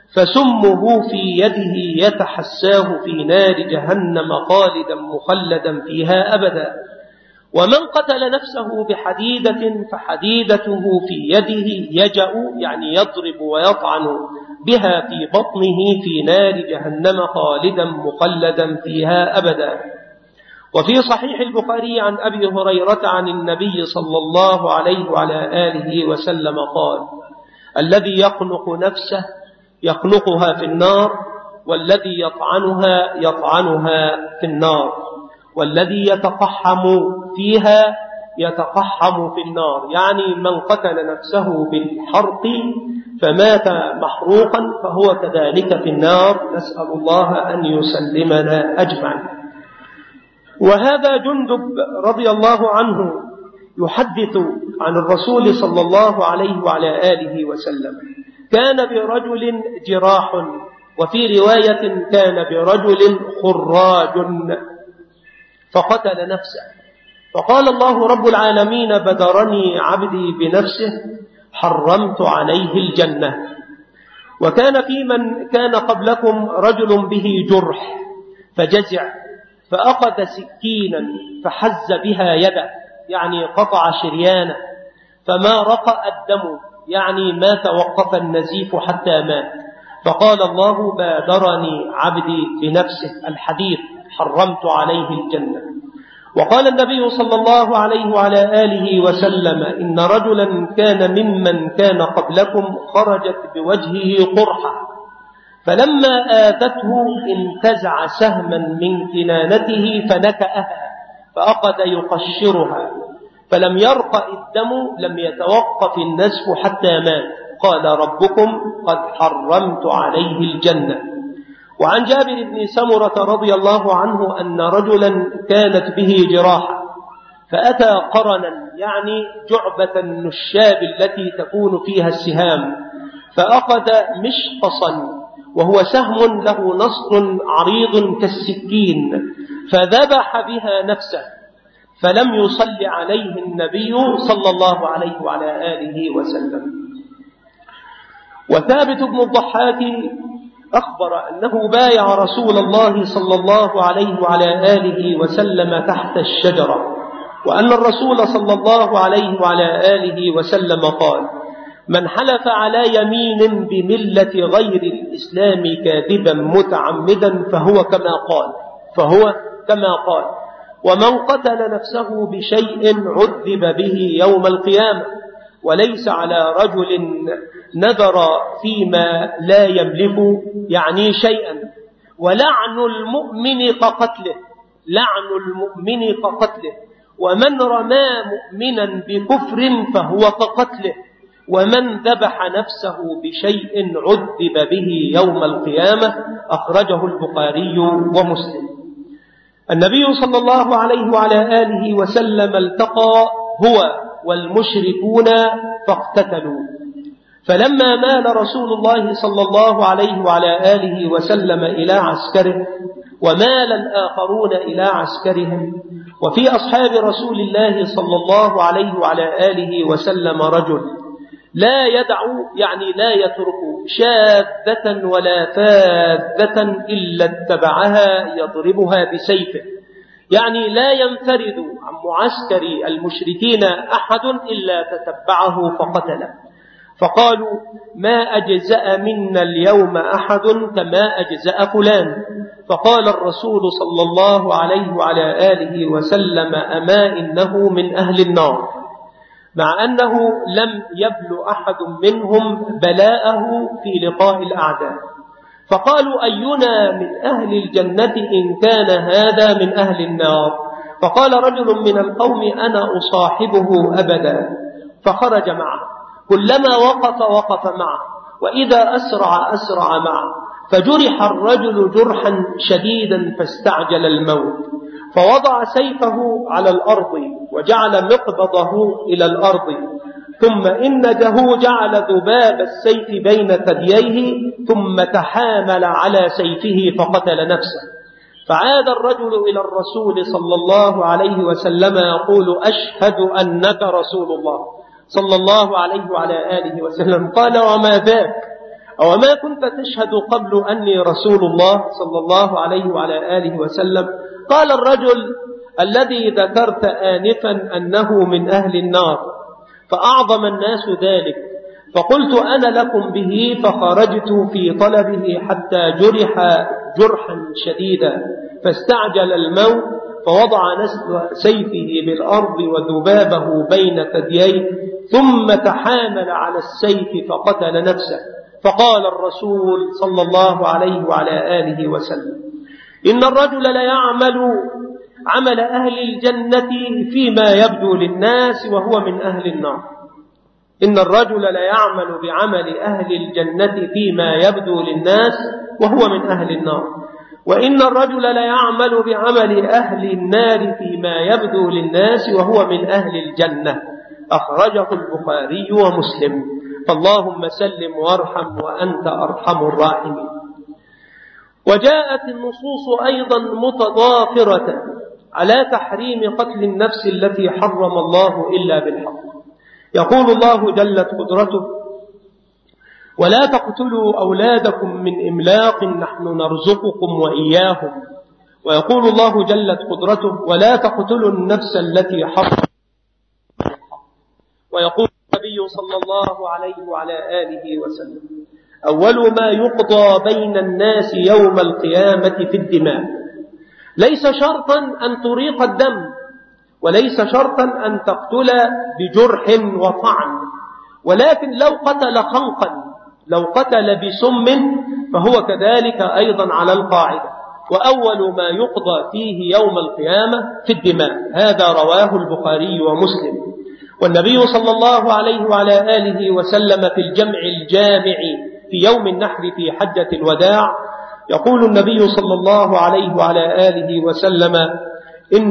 فسمه في يده يتحساه في نار جهنم خالدا مخلدا فيها أبدا. ومن قتل نفسه بحديدة فحديدته في يده يجأ، يعني يضرب ويطعن بها في بطنه في نار جهنم خالدا مخلدا فيها أبدا. وفي صحيح البخاري عن أبي هريرة عن النبي صلى الله عليه وعلى آله وسلم قال: الذي يخنق نفسه يخنقها في النار، والذي يطعنها يطعنها في النار، والذي يتقحم فيها يتقحم في النار. يعني من قتل نفسه بالحرق فمات محروقا فهو كذلك في النار، نسأل الله أن يسلمنا أجمعين. وهذا جندب رضي الله عنه يحدث عن الرسول صلى الله عليه وعلى آله وسلم: كان برجل جراح، وفي رواية كان برجل خراج، فقتل نفسه، فقال الله رب العالمين: بدرني عبدي بنفسه حرمت عليه الجنة. وكان في من كان قبلكم رجل به جرح فجزع، فأخذ سكينا فحز بها يده، يعني قطع شريانه، فما رقأ الدم، يعني ما توقف النزيف حتى مات، فقال الله: بادرني عبدي بنفسه، الحديث حرمت عليه الجنة. وقال النبي صلى الله عليه وعلى آله وسلم: إن رجلا كان ممن كان قبلكم خرجت بوجهه قرحة، فلما آتته انتزع سهما من كنانته فنكأها، فأخذ يقشرها، فلم يرقى الدم، لم يتوقف النزف حتى مات. قال: ربكم قد حرمت عليه الجنة. وعن جابر بن سمرة رضي الله عنه أن رجلا كانت به جراحة، فأتى قرنا، يعني جعبة النشاب التي تكون فيها السهام، فأخذ مشقصا وهو سهم له نصر عريض كالسكين، فذبح بها نفسه، فلم يصل عليه النبي صلى الله عليه وعلى آله وسلم. وثابت بن الضحاك أخبر أنه بايع رسول الله صلى الله عليه وعلى آله وسلم تحت الشجرة، وأن الرسول صلى الله عليه وعلى آله وسلم قال: من حلف على يمين بملة غير الإسلام كاذبا متعمدا فهو كما قال. ومن قتل نفسه بشيء عذب به يوم القيامة، وليس على رجل نذر فيما لا يملك يعني شيئا، ولعن المؤمن كقتله، ومن رمى مؤمنا بكفر فهو كقتله، ومن ذبح نفسه بشيء عذب به يوم القيامة. أخرجه البخاري ومسلم. النبي صلى الله عليه وعلى آله وسلم التقى هو والمشركون فاقتتلوا، فلما مال رسول الله صلى الله عليه وعلى آله وسلم إلى عسكره ومال الآخرون إلى عسكرهم، وفي أصحاب رسول الله صلى الله عليه وعلى آله وسلم رجل لا يدع يعني لا يترك شاذة ولا فاذة إلا اتبعها يضربها بسيفه، يعني لا ينفرد عن معسكر المشركين أحد إلا تتبعه فقتله. فقالوا: ما أجزأ منا اليوم أحد كما أجزأ فلان. فقال الرسول صلى الله عليه وعلى آله وسلم: أما إنه من أهل النار، مع أنه لم يبل أحد منهم بلاءه في لقاء الأعداء. فقالوا: أينا من أهل الجنة إن كان هذا من أهل النار؟ فقال رجل من القوم: أنا أصاحبه أبدا. فخرج معه، كلما وقف معه، وإذا أسرع معه، فجرح الرجل جرحا شديدا فاستعجل الموت، فوضع سيفه على الأرض وجعل مقبضه إلى الأرض، ثم إنه جعل ذباب السيف بين ثدييه، ثم تحامل على سيفه فقتل نفسه. فعاد الرجل إلى الرسول صلى الله عليه وسلم يقول: أشهد أنك رسول الله صلى الله عليه وعلى آله وسلم. قال: وما ذاك؟ أوما كنت تشهد قبل أني رسول الله صلى الله عليه وعلى آله وسلم؟ قال الرجل الذي ذكرت آنفا أنه من أهل النار، فأعظم الناس ذلك، فقلت أنا لكم به، فخرجت في طلبه حتى جرح جرحا شديدا فاستعجل الموت، فوضع سيفه بالأرض وذبابه بين ثدييه، ثم تحامل على السيف فقتل نفسه. فقال الرسول صلى الله عليه وعلى آله وسلم: إن الرجل ليعمل عمل أهل الجنة فيما يبدو للناس وهو من أهل النار. إن الرجل ليعمل بعمل أهل الجنة فيما يبدو للناس وهو من أهل النار، وإن الرجل ليعمل بعمل أهل النار فيما يبدو للناس وهو من أهل الجنة. أخرجه البخاري ومسلم. فاللهم سلم وارحم وأنت أرحم الراحمين. وجاءت النصوص أيضا متضافرة على تحريم قتل النفس التي حرم الله إلا بالحق. يقول الله جلت قدرته: ولا تقتلوا أولادكم من إملاق نحن نرزقكم وإياهم. ويقول الله جلت قدرته: ولا تقتلوا النفس التي حرم. ويقول النبي صلى الله عليه وعلى آله وسلم: أول ما يقضى بين الناس يوم القيامة في الدماء. ليس شرطا أن تريق الدم، وليس شرطا أن تقتل بجرح وطعن، ولكن لو قتل خنقا، لو قتل بسم، فهو كذلك أيضا على القاعدة. وأول ما يقضى فيه يوم القيامة في الدماء. هذا رواه البخاري ومسلم. والنبي صلى الله عليه وعلى آله وسلم في الجمع الجامع في يوم النحر في حجة الوداع يقول النبي صلى الله عليه وعلى آله وسلم: إن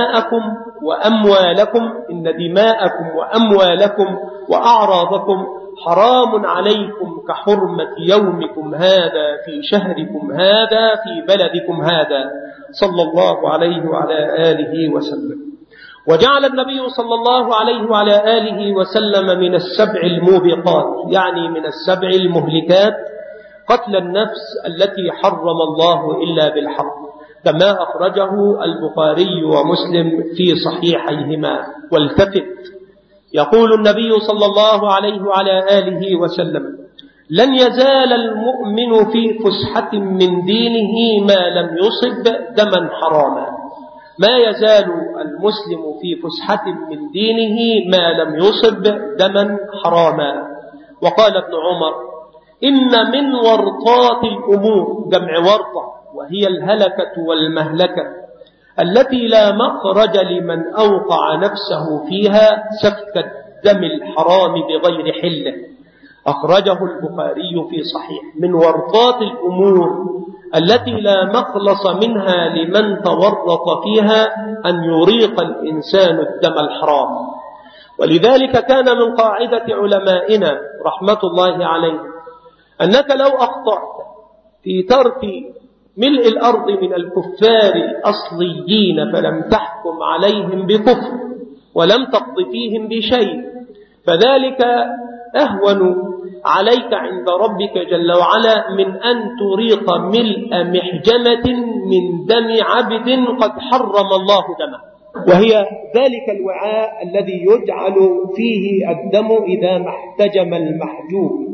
دماءكم وأموالكم وأعراضكم حرام عليكم كحرمة يومكم هذا في شهركم هذا في بلدكم هذا، صلى الله عليه وعلى آله وسلم. وجعل النبي صلى الله عليه وعلى آله وسلم من السبع الموبقات، يعني من السبع المهلكات، قتل النفس التي حرم الله إلا بالحق، كما أخرجه البخاري ومسلم في صحيحيهما. والتفت، يقول النبي صلى الله عليه وعلى آله وسلم: لن يزال المؤمن في فسحة من دينه ما لم يصب دما حراما. ما يزال المسلم في فسحة من دينه ما لم يصب دما حراما. وقال ابن عمر: إن من ورطات الأمور، جمع ورطة، وهي الهلكة والمهلكة التي لا مخرج لمن أوقع نفسه فيها، سفك الدم الحرام بغير حله. أخرجه البخاري في صحيح. من ورطات الأمور التي لا مخلص منها لمن تورط فيها أن يريق الإنسان الدم الحرام. ولذلك كان من قاعدة علمائنا رحمة الله عليه أنك لو أخطأت في ترك ملء الأرض من الكفار الأصليين فلم تحكم عليهم بكفر ولم تقض فيهم بشيء، فذلك أهون عليك عند ربك جل وعلا من أن تريق ملء محجمة من دم عبد قد حرم الله دمه، وهي ذلك الوعاء الذي يجعل فيه الدم إذا ما احتجم المحجوب.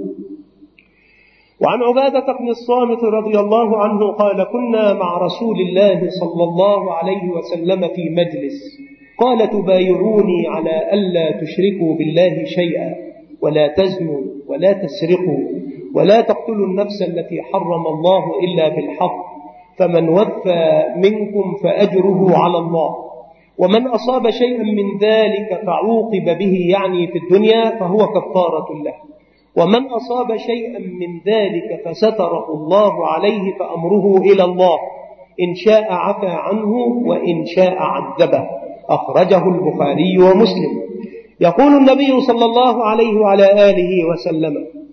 وعن عبادة بن الصامت رضي الله عنه قال: كنا مع رسول الله صلى الله عليه وسلم في مجلس، قال: تبايعوني على ألا تشركوا بالله شيئا، ولا تزنوا، ولا تسرقوا، ولا تقتلوا النفس التي حرم الله إلا بالحق، فمن وفى منكم فأجره على الله، ومن أصاب شيئا من ذلك فعوقب به، يعني في الدنيا، فهو كفارة له، ومن أصاب شيئا من ذلك فستره الله عليه فأمره إلى الله، إن شاء عفى عنه وإن شاء عذبه. أخرجه البخاري ومسلم. يقول النبي صلى الله عليه وعلى آله وسلم: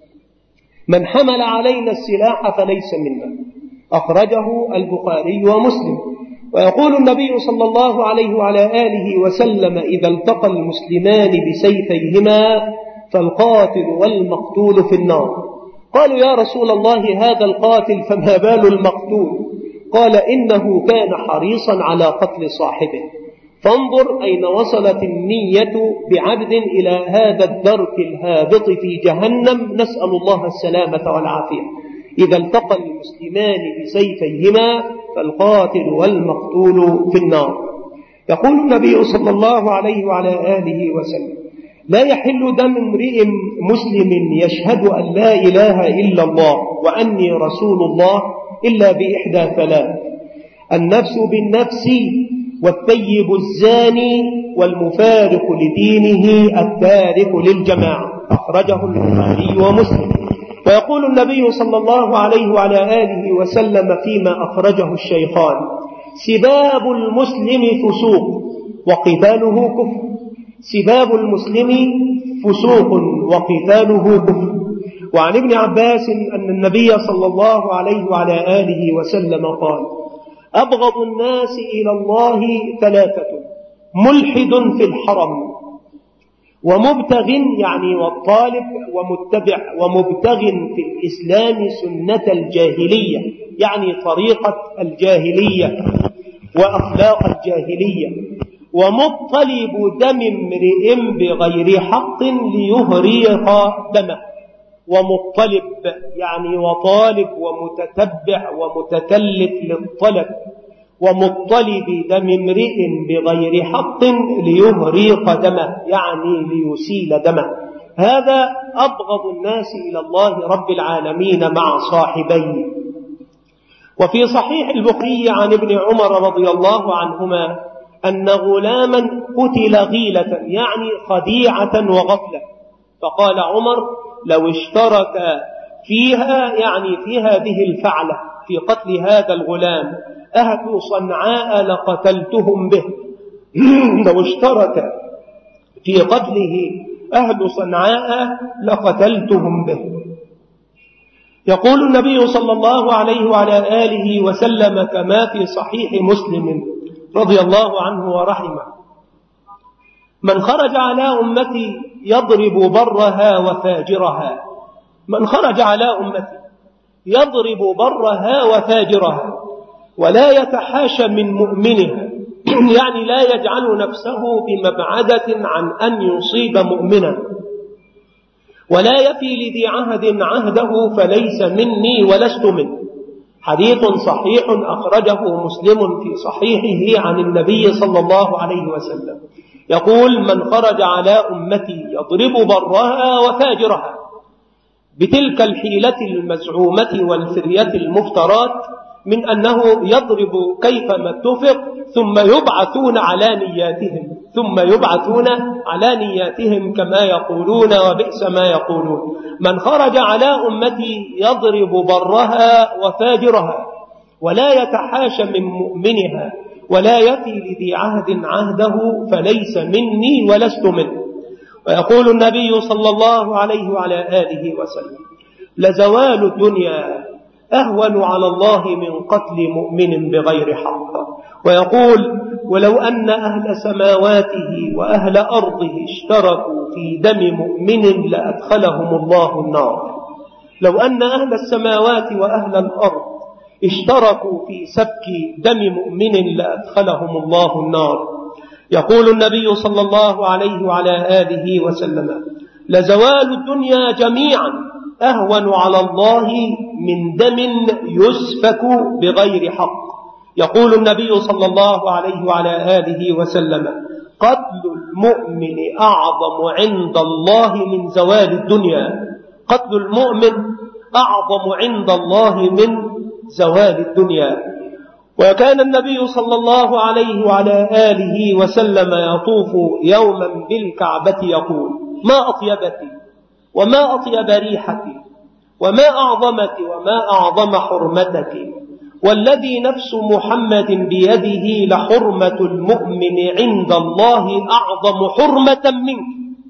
من حمل علينا السلاح فليس منا. أخرجه البخاري ومسلم. ويقول النبي صلى الله عليه وعلى آله وسلم: إذا التقى المسلمان بسيفيهما فالقاتل والمقتول في النار. قالوا: يا رسول الله، هذا القاتل فما بال المقتول؟ قال: إنه كان حريصا على قتل صاحبه. فانظر أين وصلت النية بعبد إلى هذا الدرك الهابط في جهنم، نسأل الله السلامة والعافية. إذا التقى المسلمان بسيفيهما فالقاتل والمقتول في النار. يقول النبي صلى الله عليه وعلى آله وسلم: لا يحل دم امرئ مسلم يشهد أن لا إله إلا الله وأني رسول الله إلا بإحدى ثلاث: النفس بالنفس، والثيب الزاني، والمفارق لدينه التارك للجماعة. أخرجه البخاري ومسلم. ويقول النبي صلى الله عليه وعلى آله وسلم فيما أخرجه الشيخان: سباب المسلم فسوق وقتاله كفر. سباب المسلم فسوق وقتاله كفر. وعن ابن عباس أن النبي صلى الله عليه وعلى آله وسلم قال: أبغض الناس إلى الله ثلاثة: ملحد في الحرم، ومبتغ، يعني والطالب، ومتبع، ومبتغ في الإسلام سنة الجاهلية، يعني طريقة الجاهلية وأخلاق الجاهلية، ومطلب دم امرئ بغير حق ليهريق دمه. ومطلب يعني وطالب ومتتبع ومتكلف للطلب، ومطلب دم امرئ بغير حق ليهريق دمه، يعني ليسيل دمه. هذا أبغض الناس إلى الله رب العالمين مع صاحبيه. وفي صحيح البخاري عن ابن عمر رضي الله عنهما أن غلاما قتل غيلة، يعني خديعة وغفلة، فقال عمر: لو اشترك فيها، يعني في هذه الفعلة، في قتل هذا الغلام، أهل صنعاء لقتلتهم به. لو اشترك في قتله أهل صنعاء لقتلتهم به. يقول النبي صلى الله عليه وعلى آله وسلم كما في صحيح مسلم رضي الله عنه ورحمه: من خرج على أمتي يضرب برها وفاجرها. من خرج على أمتي يضرب برها وفاجرها ولا يتحاشى من مؤمنها، يعني لا يجعل نفسه بمبعدة عن أن يصيب مؤمنا، ولا يفي لذي عهد عهده فليس مني ولست منه. حديث صحيح أخرجه مسلم في صحيحه عن النبي صلى الله عليه وسلم يقول: من خرج على أمتي يضرب برها وفاجرها، بتلك الحيلة المزعومة والفرية المفترات من أنه يضرب كيفما اتفق ثم يبعثون على نياتهم كما يقولون، وبئس ما يقولون. من خرج على أمتي يضرب برها وفاجرها ولا يتحاشى من مؤمنها ولا يفي لذي عهد عهده فليس مني ولست منه. ويقول النبي صلى الله عليه وعلى آله وسلم: لزوال الدنيا أهون على الله من قتل مؤمن بغير حق. ويقول: ولو أن أهل سماواته وأهل أرضه اشتركوا في دم مؤمن لأدخلهم الله النار. لو أن أهل السماوات وأهل الأرض اشتركوا في سفك دم مؤمن لأدخلهم الله النار. يقول النبي صلى الله عليه وعلى آله وسلم: لزوال الدنيا جميعا أهون على الله من دم يسفك بغير حق. يقول النبي صلى الله عليه وعلى آله وسلم: قتل المؤمن أعظم عند الله من زوال الدنيا. قتل المؤمن أعظم عند الله من زوال الدنيا. وكان النبي صلى الله عليه وعلى آله وسلم يطوف يوما بالكعبة يقول: ما أطيبتي وما أطيب ريحتي وما أعظمك وما أعظم حرمتك، والذي نفس محمد بيده لحرمة المؤمن عند الله أعظم حرمة منك.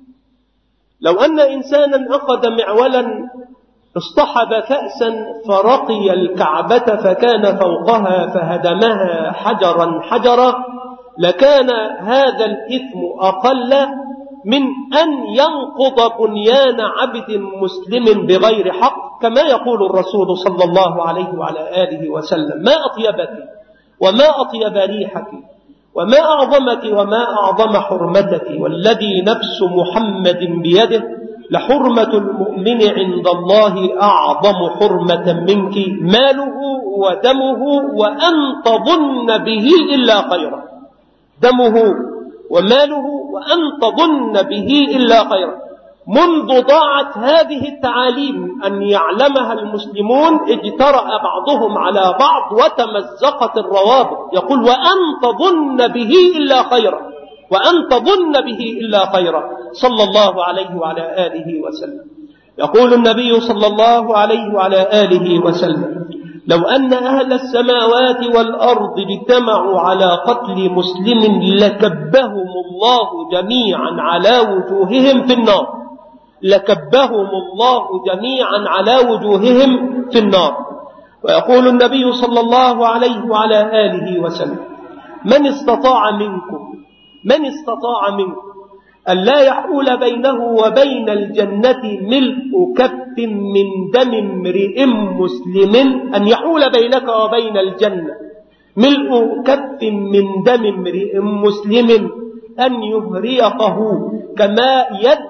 لو أن إنسانا أخذ معولا اصطحب كأسا فرقي الكعبة فكان فوقها فهدمها حجرا حجرا لكان هذا الإثم أقل من أن ينقض بنيان عبد مسلم بغير حق، كما يقول الرسول صلى الله عليه وعلى آله وسلم: ما أطيبك وما أطيب ريحك وما أعظمك وما أعظم حرمتك، والذي نفس محمد بيده لحرمة المؤمن عند الله أعظم حرمة منك، ماله ودمه وأن تظن به إلا خيرا. دمه وماله وأن تظن به إلا خيرا. منذ ضاعت هذه التعاليم أن يعلمها المسلمون اجترأ بعضهم على بعض وتمزقت الروابط. يقول: وأن تظن به إلا خيرا، وأن تظن به إلا خيرا، صلى الله عليه وعلى آله وسلم. يقول النبي صلى الله عليه وعلى آله وسلم: لو أن أهل السماوات والأرض اجتمعوا على قتل مسلم لكبهم الله جميعا على وجوههم في النار. لكبهم الله جميعا على وجوههم في النار. ويقول النبي صلى الله عليه وعلى آله وسلم: من استطاع منكم أن لا يحول بينه وبين الجنة ملء كف من دم امرئ مسلم، أن يحول بينك وبين الجنة ملء كف من دم امرئ مسلم أن يهريقه كما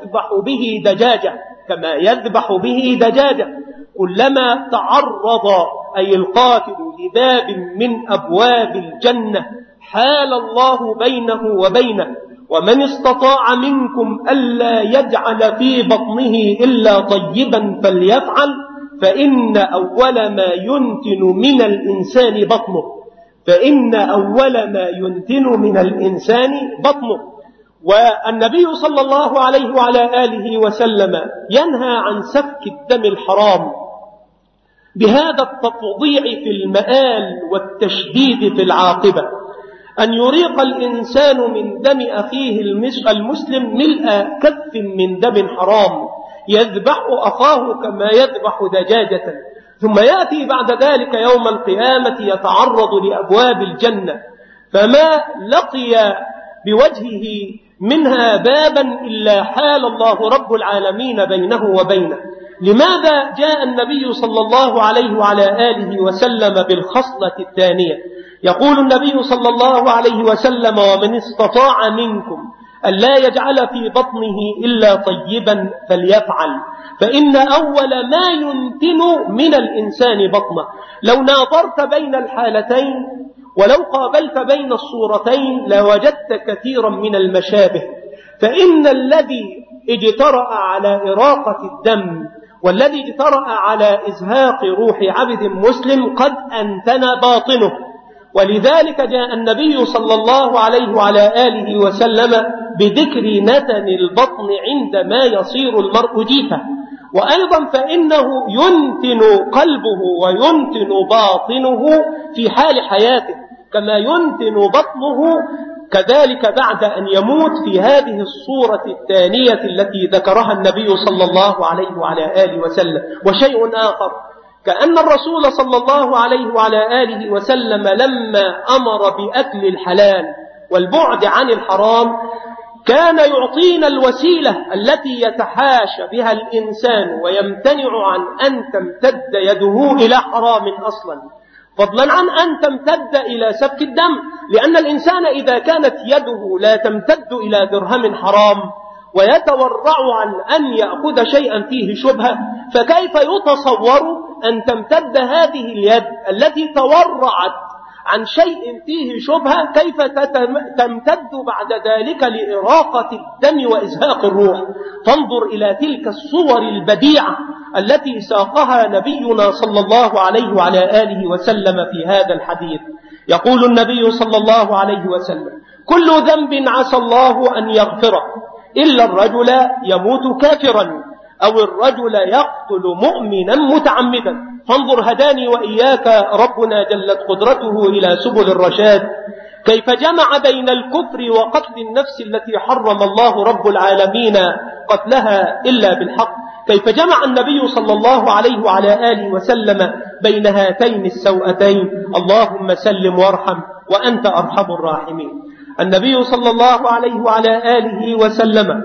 يذبح به دجاجة كلما تعرض أي القاتل لباب من أبواب الجنة حال الله بينه وبينه. ومن استطاع منكم ألا يجعل في بطنه إلا طيبا فليفعل، فإن أول ما ينتن من الإنسان بطنه. والنبي صلى الله عليه وعلى آله وسلم ينهى عن سفك الدم الحرام بهذا التفضيع في المآل والتشديد في العاقبة، أن يريق الإنسان من دم أخيه المسلم ملء كف من دم حرام يذبح أخاه كما يذبح دجاجة، ثم يأتي بعد ذلك يوم القيامة يتعرض لأبواب الجنة، فما لقي بوجهه منها بابا إلا حال الله رب العالمين بينه وبينه. لماذا جاء النبي صلى الله عليه وعلى آله وسلم بالخصلة الثانية؟ يقول النبي صلى الله عليه وسلم: ومن استطاع منكم أن لا يجعل في بطنه إلا طيبا فليفعل، فإن أول ما ينتن من الإنسان بطنه. لو ناظرت بين الحالتين ولو قابلت بين الصورتين لوجدت كثيرا من المشابه. فإن الذي اجترأ على إراقة الدم والذي اجترأ على إزهاق روح عبد مسلم قد أنتن باطنه. ولذلك جاء النبي صلى الله عليه وعلى آله وسلم بذكر نتن البطن عندما يصير المرء جيفا. وأيضا فإنه ينتن قلبه وينتن باطنه في حال حياته، كما ينتن بطنه كذلك بعد أن يموت في هذه الصورة الثانية التي ذكرها النبي صلى الله عليه وعلى آله وسلم. وشيء آخر، كأن الرسول صلى الله عليه وعلى آله وسلم لما أمر بأكل الحلال والبعد عن الحرام كان يعطينا الوسيلة التي يتحاشى بها الإنسان ويمتنع عن أن تمتد يده إلى حرام أصلا، فضلا عن أن تمتد إلى سفك الدم. لأن الإنسان إذا كانت يده لا تمتد إلى درهم حرام ويتورع عن أن يأخذ شيئا فيه شبهة، فكيف يتصور أن تمتد هذه اليد التي تورعت عن شيء فيه شبهة كيف تمتد بعد ذلك لإراقة الدم وإزهاق الروح؟ فانظر إلى تلك الصور البديعة التي ساقها نبينا صلى الله عليه وعلى آله وسلم في هذا الحديث. يقول النبي صلى الله عليه وسلم: كل ذنب عسى الله أن يغفره إلا الرجل يموت كافرا أو الرجل يقتل مؤمنا متعمدا. فانظر هداني وإياك ربنا جلت قدرته إلى سبل الرشاد، كيف جمع بين الكفر وقتل النفس التي حرم الله رب العالمين قتلها إلا بالحق، كيف جمع النبي صلى الله عليه وعلى آله وسلم بين هاتين السوءتين. اللهم سلم وارحم وأنت أرحم الراحمين. النبي صلى الله عليه وعلى آله وسلم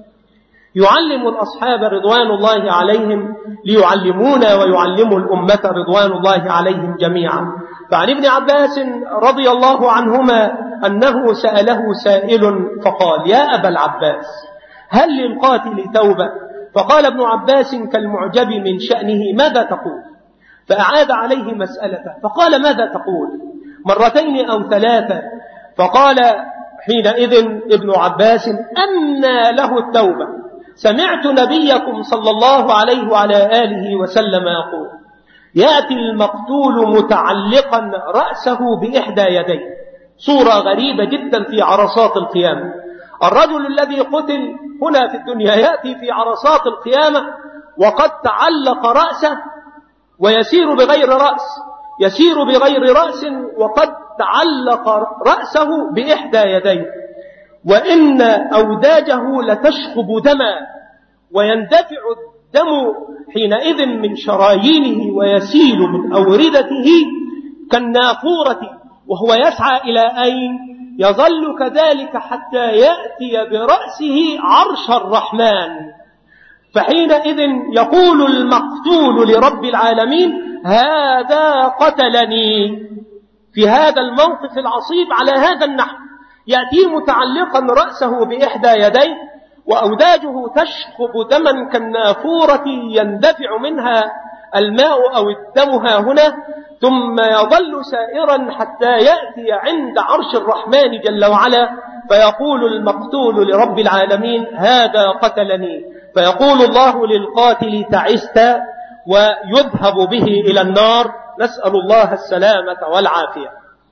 يعلم الأصحاب رضوان الله عليهم ليعلمونا ويعلموا الأمة رضوان الله عليهم جميعا. فعن ابن عباس رضي الله عنهما أنه سأله سائل فقال: يا أبا العباس، هل للقاتل توبة؟ فقال ابن عباس كالمعجب من شأنه: ماذا تقول؟ فأعاد عليه مسألته فقال: ماذا تقول؟ مرتين أو ثلاثة. فقال حينئذ ابن عباس: أنى له التوبة؟ سمعت نبيكم صلى الله عليه وعلى آله وسلم يقول: يأتي المقتول متعلقا رأسه بإحدى يديه. صورة غريبة جدا في عرصات القيامة. الرجل الذي قتل هنا في الدنيا يأتي في عرصات القيامة وقد تعلق رأسه ويسير بغير رأس، يسير بغير رأس وقد تعلق رأسه بإحدى يديه، وإن أوداجه لتشخب دما ويندفع الدم حينئذ من شرايينه ويسيل من أوردته كالنافورة، وهو يسعى إلى أين؟ يظل كذلك حتى يأتي برأسه عرش الرحمن. فحينئذ يقول المقتول لرب العالمين: هذا قتلني. في هذا الموقف العصيب على هذا النحو يأتي متعلقا رأسه بإحدى يديه وأوداجه تشخب دما كالنافورة يندفع منها الماء أو الدم ها هنا، ثم يظل سائرا حتى يأتي عند عرش الرحمن جل وعلا فيقول المقتول لرب العالمين: هذا قتلني. فيقول الله للقاتل: تعست، ويذهب به إلى النار. نسأل الله السلامة والعافية.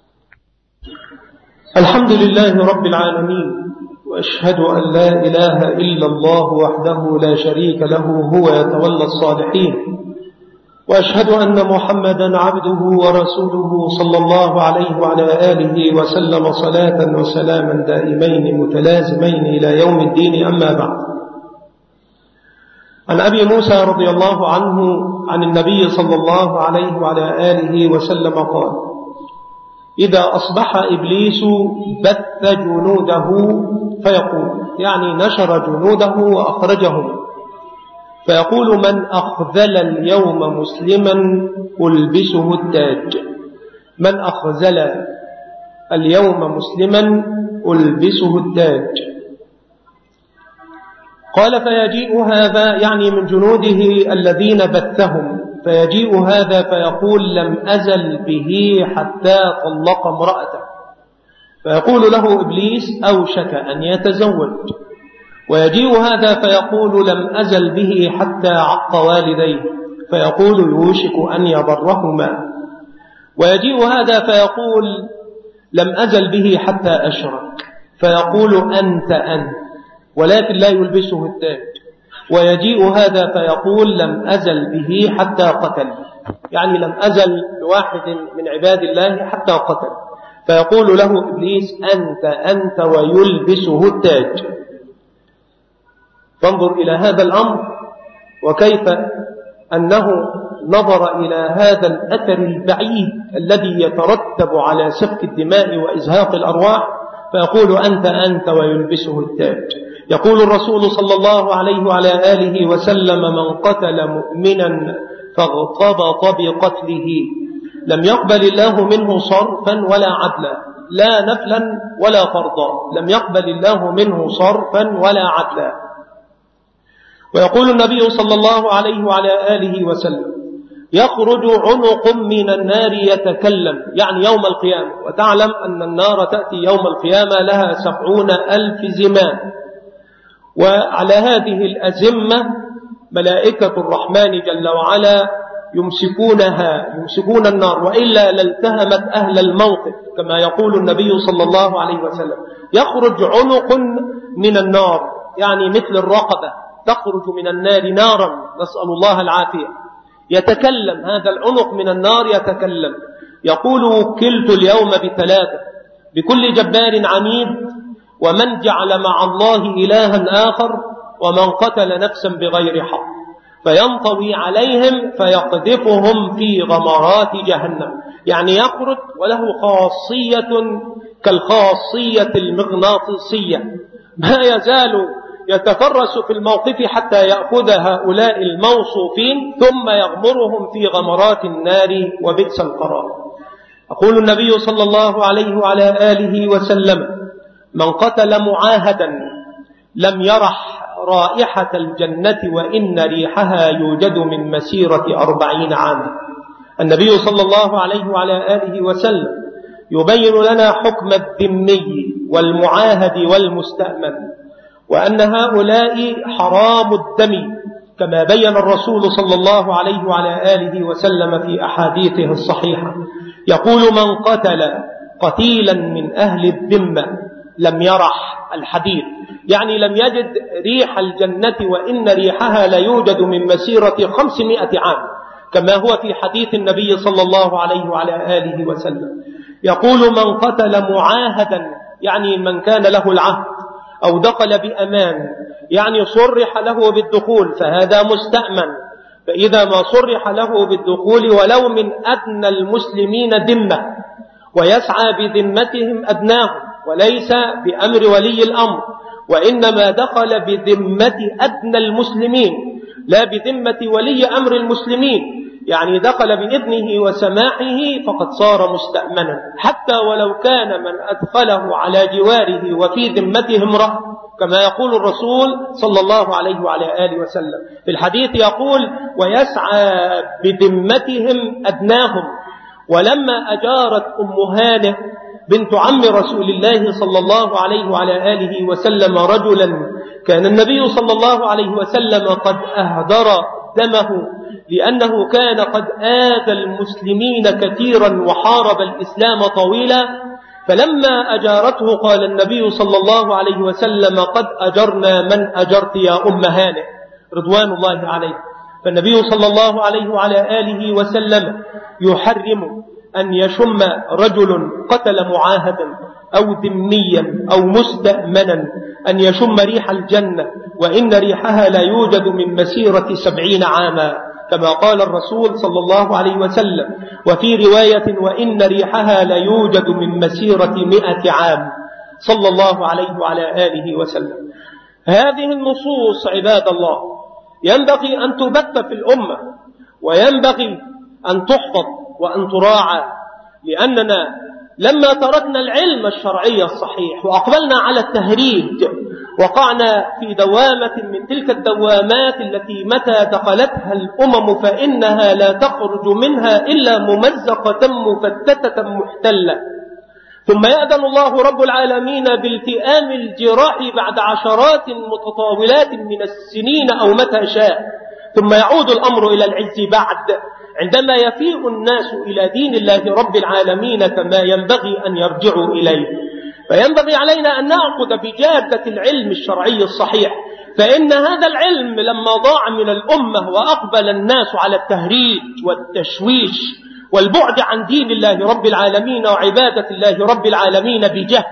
الحمد لله رب العالمين، وأشهد أن لا إله إلا الله وحده لا شريك له، هو يتولى الصالحين. وأشهد أن محمدا عبده ورسوله صلى الله عليه وعلى آله وسلم صلاة وسلاما دائمين متلازمين إلى يوم الدين. أما بعد، عن أبي موسى رضي الله عنه عن النبي صلى الله عليه وعلى آله وسلم قال: إذا أصبح إبليس بث جنوده فيقول، يعني نشر جنوده وأخرجهم، فيقول: من أخذل اليوم مسلما ألبسه التاج. من أخذل اليوم مسلما ألبسه التاج. قال: فيجيء هذا، يعني من جنوده الذين بثهم، فيجيء هذا فيقول: لم أزل به حتى طلق امرأته. فيقول له إبليس: أوشك أن يتزوج. ويجيء هذا فيقول: لم أزل به حتى عق والديه. فيقول: يوشك أن يبرهما. ويجيء هذا فيقول: لم أزل به حتى أشرك. فيقول: أنت، ولكن لا يلبسه التاج. ويجيء هذا فيقول: لم أزل به حتى قتل، يعني لم أزل بواحد من عباد الله حتى قتل. فيقول له إبليس: أنت، ويلبسه التاج. فانظر إلى هذا الأمر، وكيف أنه نظر إلى هذا الأثر البعيد الذي يترتب على سفك الدماء وإزهاق الأرواح، فيقول: أنت، ويلبسه التاج. يقول الرسول صلى الله عليه وعلى آله وسلم: من قتل مؤمنا فاغتبط بقتله لم يقبل الله منه صرفا ولا عدلا، لا نفلا ولا فرضا، لم يقبل الله منه صرفا ولا عدلا. ويقول النبي صلى الله عليه وعلى آله وسلم: يخرج عنق من النار يتكلم، يعني يوم القيامة. وتعلم أن النار تأتي يوم القيامة لها 70,000 زمام، وعلى هذه الأزمة ملائكة الرحمن جل وعلا يمسكون النار، وإلا لالتهمت أهل الموقف، كما يقول النبي صلى الله عليه وسلم: يخرج عنق من النار، يعني مثل الرقبة تخرج من النار نارا، نسأل الله العافية. يتكلم هذا العنق من النار، يتكلم يقول: وكلت اليوم بثلاثة: بكل جبار عنيد، ومن جعل مع الله إلها آخر، ومن قتل نفسا بغير حق. فينطوي عليهم فيقذفهم في غمرات جهنم، يعني يخرج وله خاصية كالخاصية المغناطيسية، ما يزال يتفرس في الموقف حتى يأخذ هؤلاء الموصوفين ثم يغمرهم في غمرات النار، وبئس القرار. يقول النبي صلى الله عليه وعلى آله وسلم: من قتل معاهدا لم يرح رائحة الجنة، وإن ريحها يوجد من مسيرة 40 عاما. النبي صلى الله عليه وعلى آله وسلم يبين لنا حكم الذمي والمعاهد والمستأمن، وأن هؤلاء حرام الدم، كما بين الرسول صلى الله عليه وعلى آله وسلم في أحاديثه الصحيحة. يقول: من قتل قتيلا من أهل الذمة لم يرح الحديث، يعني لم يجد ريح الجنة، وإن ريحها لا يوجد من مسيرة 500 عام، كما هو في حديث النبي صلى الله عليه وعلى آله وسلم. يقول: من قتل معاهدا، يعني من كان له العهد أو دخل بأمان، يعني صرح له بالدخول، فهذا مستأمن. فإذا ما صرح له بالدخول ولو من أدنى المسلمين ذمة، ويسعى بذمتهم أدناهم، وليس بأمر ولي الأمر، وإنما دخل بذمة أدنى المسلمين لا بذمة ولي أمر المسلمين، يعني دخل بإذنه وسماحه فقد صار مستأمنا، حتى ولو كان من أدخله على جواره وفي ذمته امرأة، كما يقول الرسول صلى الله عليه وعلى آله وسلم في الحديث، يقول: ويسعى بذمتهم أدناهم. ولما أجارت أم هانئ بنت عم رسول الله صلى الله عليه وعلى آله وسلم رجلا، كان النبي صلى الله عليه وسلم قد أهدر دمه، لأنه كان قد آذى المسلمين كثيرا وحارب الإسلام طويلا. فلما أجارته قال النبي صلى الله عليه وسلم: قد أجرنا من أجرت يا أم هانئ، رضوان الله عليه. فالنبي صلى الله عليه وعلى آله وسلم يحرم أن يشم رجل قتل معاهدا أو ذميا أو مستأمنا أن يشم ريح الجنة، وإن ريحها لا يوجد من مسيرة 70 عاما. كما قال الرسول صلى الله عليه وسلم، وفي رواية وإن ريحها ليوجد من مسيرة 100 عام صلى الله عليه وعلى آله وسلم. هذه النصوص عباد الله ينبغي أن تبث في الأمة، وينبغي أن تحفظ وأن تراعى، لأننا لما تركنا العلم الشرعي الصحيح وأقبلنا على التهريج وقعنا في دوامة من تلك الدوامات التي متى دخلتها الأمم فإنها لا تخرج منها إلا ممزقة مفتتة محتلة. ثم يأذن الله رب العالمين بالتئام الجراح بعد عشرات متطاولات من السنين أو متى شاء، ثم يعود الأمر إلى العز بعد، عندما يفيء الناس إلى دين الله رب العالمين كما ينبغي أن يرجعوا إليه. فينبغي علينا أن نأخذ بجادة العلم الشرعي الصحيح، فإن هذا العلم لما ضاع من الأمة وأقبل الناس على التهريج والتشويش والبعد عن دين الله رب العالمين وعبادة الله رب العالمين بجهل،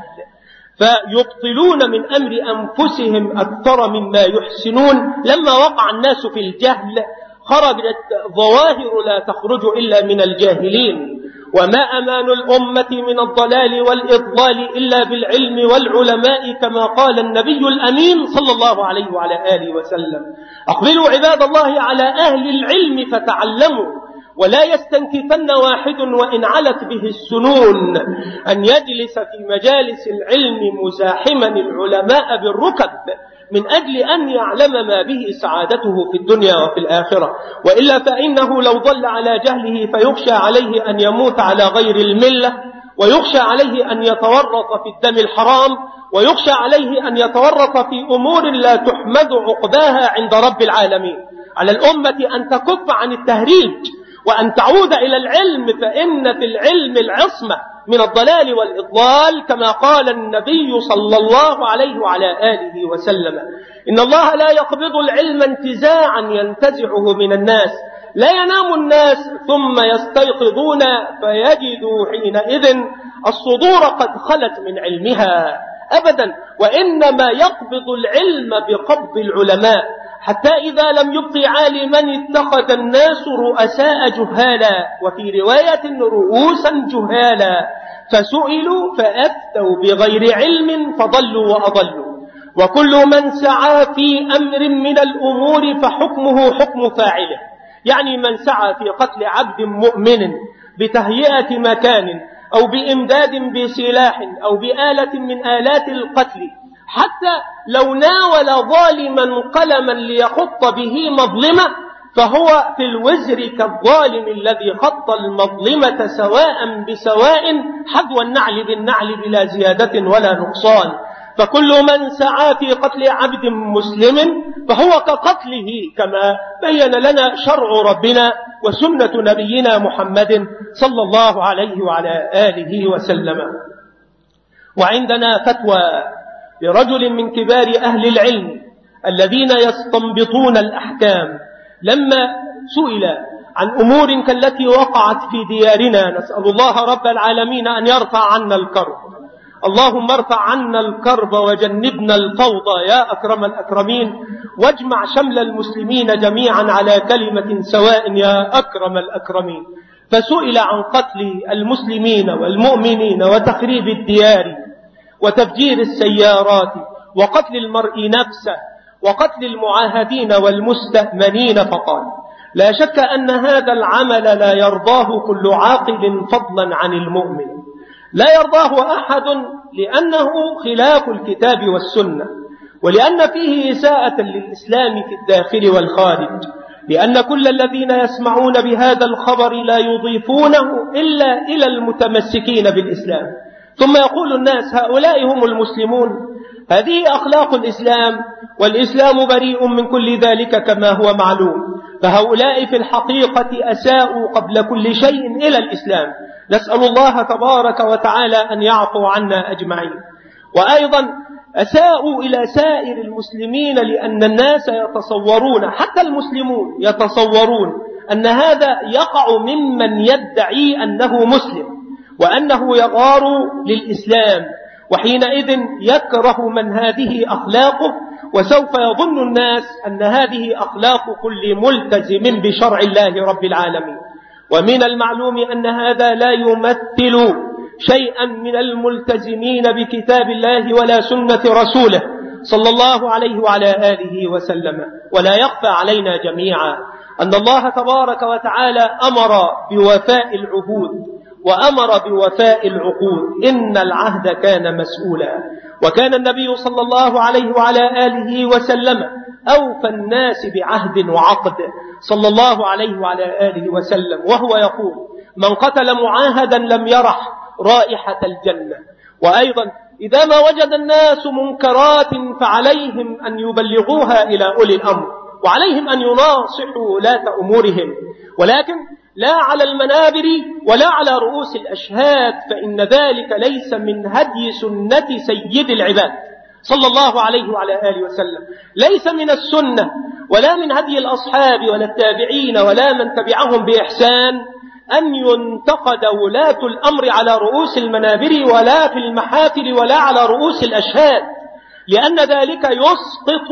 فيبطلون من أمر أنفسهم أكثر مما يحسنون. لما وقع الناس في الجهل خرجت ظواهر لا تخرج إلا من الجاهلين، وما أمان الأمة من الضلال والإضلال إلا بالعلم والعلماء كما قال النبي الأمين صلى الله عليه وعلى آله وسلم. أقبلوا عباد الله على أهل العلم فتعلموا، ولا يستنكفن واحد وإن علت به السنون أن يجلس في مجالس العلم مزاحما العلماء بالركب من أجل أن يعلم ما به سعادته في الدنيا وفي الآخرة، وإلا فإنه لو ضل على جهله فيخشى عليه أن يموت على غير الملة، ويخشى عليه أن يتورط في الدم الحرام، ويخشى عليه أن يتورط في أمور لا تحمد عقباها عند رب العالمين. على الأمة أن تكف عن التهريج وأن تعود إلى العلم، فإن في العلم العصمة من الضلال والإضلال كما قال النبي صلى الله عليه وعلى آله وسلم: إن الله لا يقبض العلم انتزاعا ينتزعه من الناس، لا ينام الناس ثم يستيقظون فيجدوا حينئذ الصدور قد خلت من علمها أبدا، وإنما يقبض العلم بقبض العلماء، حتى إذا لم يبق عالما اتخذ الناس رؤساء جهالا، وفي رواية رؤوسا جهالا، فسئلوا فأفتوا بغير علم فضلوا وأضلوا. وكل من سعى في أمر من الأمور فحكمه حكم فاعله، يعني من سعى في قتل عبد مؤمن بتهيئة مكان أو بإمداد بسلاح أو بآلة من آلات القتل، حتى لو ناول ظالما قلما ليخط به مظلمة، فهو في الوزر كالظالم الذي خط المظلمة سواء بسواء حذو النعل بالنعل بلا زيادة ولا نقصان. فكل من سعى في قتل عبد مسلم فهو كقتله، كما بين لنا شرع ربنا وسنة نبينا محمد صلى الله عليه وعلى آله وسلم. وعندنا فتوى لرجل من كبار أهل العلم الذين يستنبطون الأحكام، لما سئل عن أمور كالتي وقعت في ديارنا، نسأل الله رب العالمين أن يرفع عنا الكرب. اللهم ارفع عنا الكرب وجنبنا الفوضى يا أكرم الأكرمين، واجمع شمل المسلمين جميعا على كلمة سواء يا أكرم الأكرمين. فسئل عن قتل المسلمين والمؤمنين وتخريب الديار وتفجير السيارات وقتل المرء نفسه وقتل المعاهدين والمستأمنين، فقال: لا شك أن هذا العمل لا يرضاه كل عاقل فضلا عن المؤمن، لا يرضاه أحد، لأنه خلاف الكتاب والسنة، ولأن فيه إساءة للإسلام في الداخل والخارج، لأن كل الذين يسمعون بهذا الخبر لا يضيفونه إلا إلى المتمسكين بالإسلام، ثم يقول الناس هؤلاء هم المسلمون. هذه أخلاق الإسلام، والإسلام بريء من كل ذلك كما هو معلوم. فهؤلاء في الحقيقة أساءوا قبل كل شيء إلى الإسلام، نسأل الله تبارك وتعالى أن يعفو عنا أجمعين. وأيضا أساءوا إلى سائر المسلمين، لأن الناس يتصورون، حتى المسلمون يتصورون، أن هذا يقع ممن يدعي أنه مسلم وأنه يغار للإسلام، وحينئذ يكره من هذه أخلاقه وسوف يظن الناس أن هذه أخلاق كل ملتزم بشرع الله رب العالمين. ومن المعلوم أن هذا لا يمثل شيئا من الملتزمين بكتاب الله ولا سنة رسوله صلى الله عليه وعلى آله وسلم. ولا يخفى علينا جميعا أن الله تبارك وتعالى أمر بوفاء العهود وأمر بوفاء العقود. إن العهد كان مسؤولا، وكان النبي صلى الله عليه وعلى آله وسلم أوفى الناس بعهد وعقد صلى الله عليه وعلى آله وسلم، وهو يقول: من قتل معاهدا لم يرح رائحة الجنة. وأيضا إذا ما وجد الناس منكرات فعليهم أن يبلغوها إلى أولي الأمر، وعليهم أن يناصحوا ولاة أمورهم، ولكن لا على المنابر ولا على رؤوس الأشهاد، فإن ذلك ليس من هدي سنة سيد العباد صلى الله عليه وعلى آله وسلم، ليس من السنة ولا من هدي الأصحاب ولا التابعين ولا من تبعهم بإحسان أن ينتقد ولاة الأمر على رؤوس المنابر ولا في المحافل ولا على رؤوس الأشهاد، لأن ذلك يسقط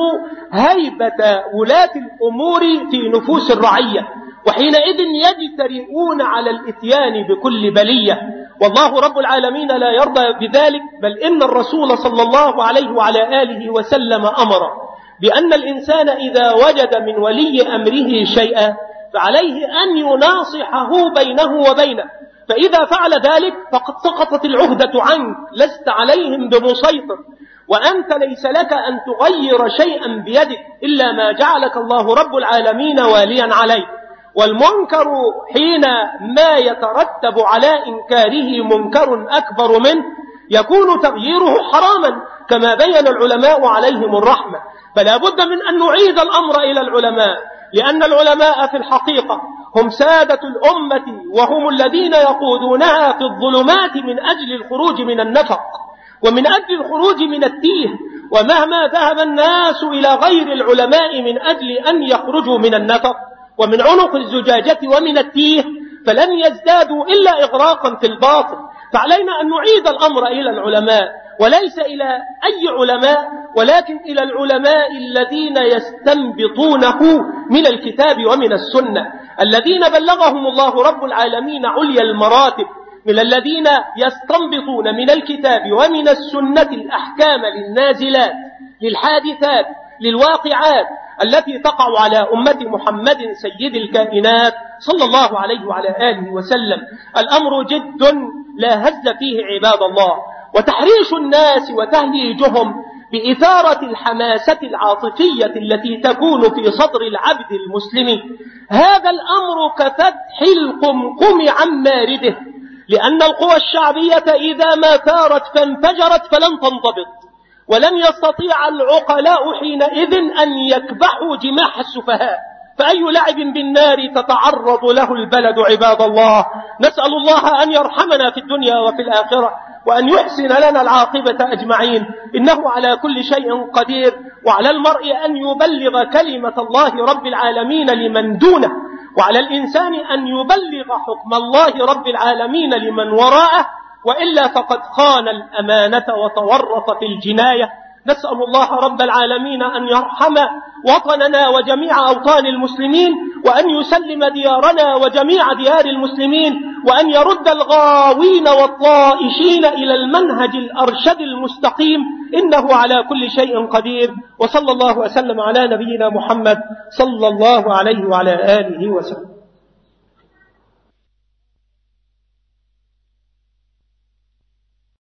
هيبة ولاة الأمور في نفوس الرعية، وحينئذ يجترئون على الإتيان بكل بلية. والله رب العالمين لا يرضى بذلك، بل إن الرسول صلى الله عليه وعلى آله وسلم أمر بأن الإنسان إذا وجد من ولي أمره شيئا فعليه أن يناصحه بينه وبينه، فإذا فعل ذلك فقد سقطت العهدة عنك، لست عليهم بمسيطر، وأنت ليس لك أن تغير شيئا بيدك إلا ما جعلك الله رب العالمين واليا عليه. والمنكر حين ما يترتب على إنكاره منكر أكبر منه يكون تغييره حراما، كما بين العلماء عليهم الرحمة. فلا بد من أن نعيد الأمر إلى العلماء، لأن العلماء في الحقيقة هم سادة الأمة، وهم الذين يقودونها في الظلمات من أجل الخروج من النفق ومن أجل الخروج من التيه. ومهما ذهب الناس إلى غير العلماء من أجل أن يخرجوا من النفق ومن عنق الزجاجة ومن التيه فلن يزدادوا إلا إغراقا في الباطل. فعلينا أن نعيد الأمر إلى العلماء، وليس إلى أي علماء، ولكن إلى العلماء الذين يستنبطونه من الكتاب ومن السنة، الذين بلغهم الله رب العالمين عليا المراتب، من الذين يستنبطون من الكتاب ومن السنة الأحكام للنازلات للحادثات للواقعات التي تقع على أمة محمد سيد الكائنات صلى الله عليه وعلى آله وسلم. الأمر جد لا هز فيه عباد الله، وتحريش الناس وتهييجهم بإثارة الحماسة العاطفية التي تكون في صدر العبد المسلم، هذا الأمر كفتح القمقم عن مارده، لأن القوى الشعبية إذا ما ثارت فانفجرت فلن تنضبط، ولن يستطيع العقلاء حينئذ أن يكبحوا جماح السفهاء. فأي لعب بالنار تتعرض له البلد عباد الله. نسأل الله أن يرحمنا في الدنيا وفي الآخرة، وأن يحسن لنا العاقبة أجمعين، إنه على كل شيء قدير. وعلى المرء أن يبلغ كلمة الله رب العالمين لمن دونه، وعلى الإنسان أن يبلغ حكم الله رب العالمين لمن وراءه، وإلا فقد خان الأمانة وتورط في الجناية. نسأل الله رب العالمين أن يرحم وطننا وجميع أوطان المسلمين، وأن يسلم ديارنا وجميع ديار المسلمين، وأن يرد الغاوين والطائشين إلى المنهج الأرشد المستقيم، إنه على كل شيء قدير. وصلى الله وسلم على نبينا محمد صلى الله عليه وعلى آله وسلم.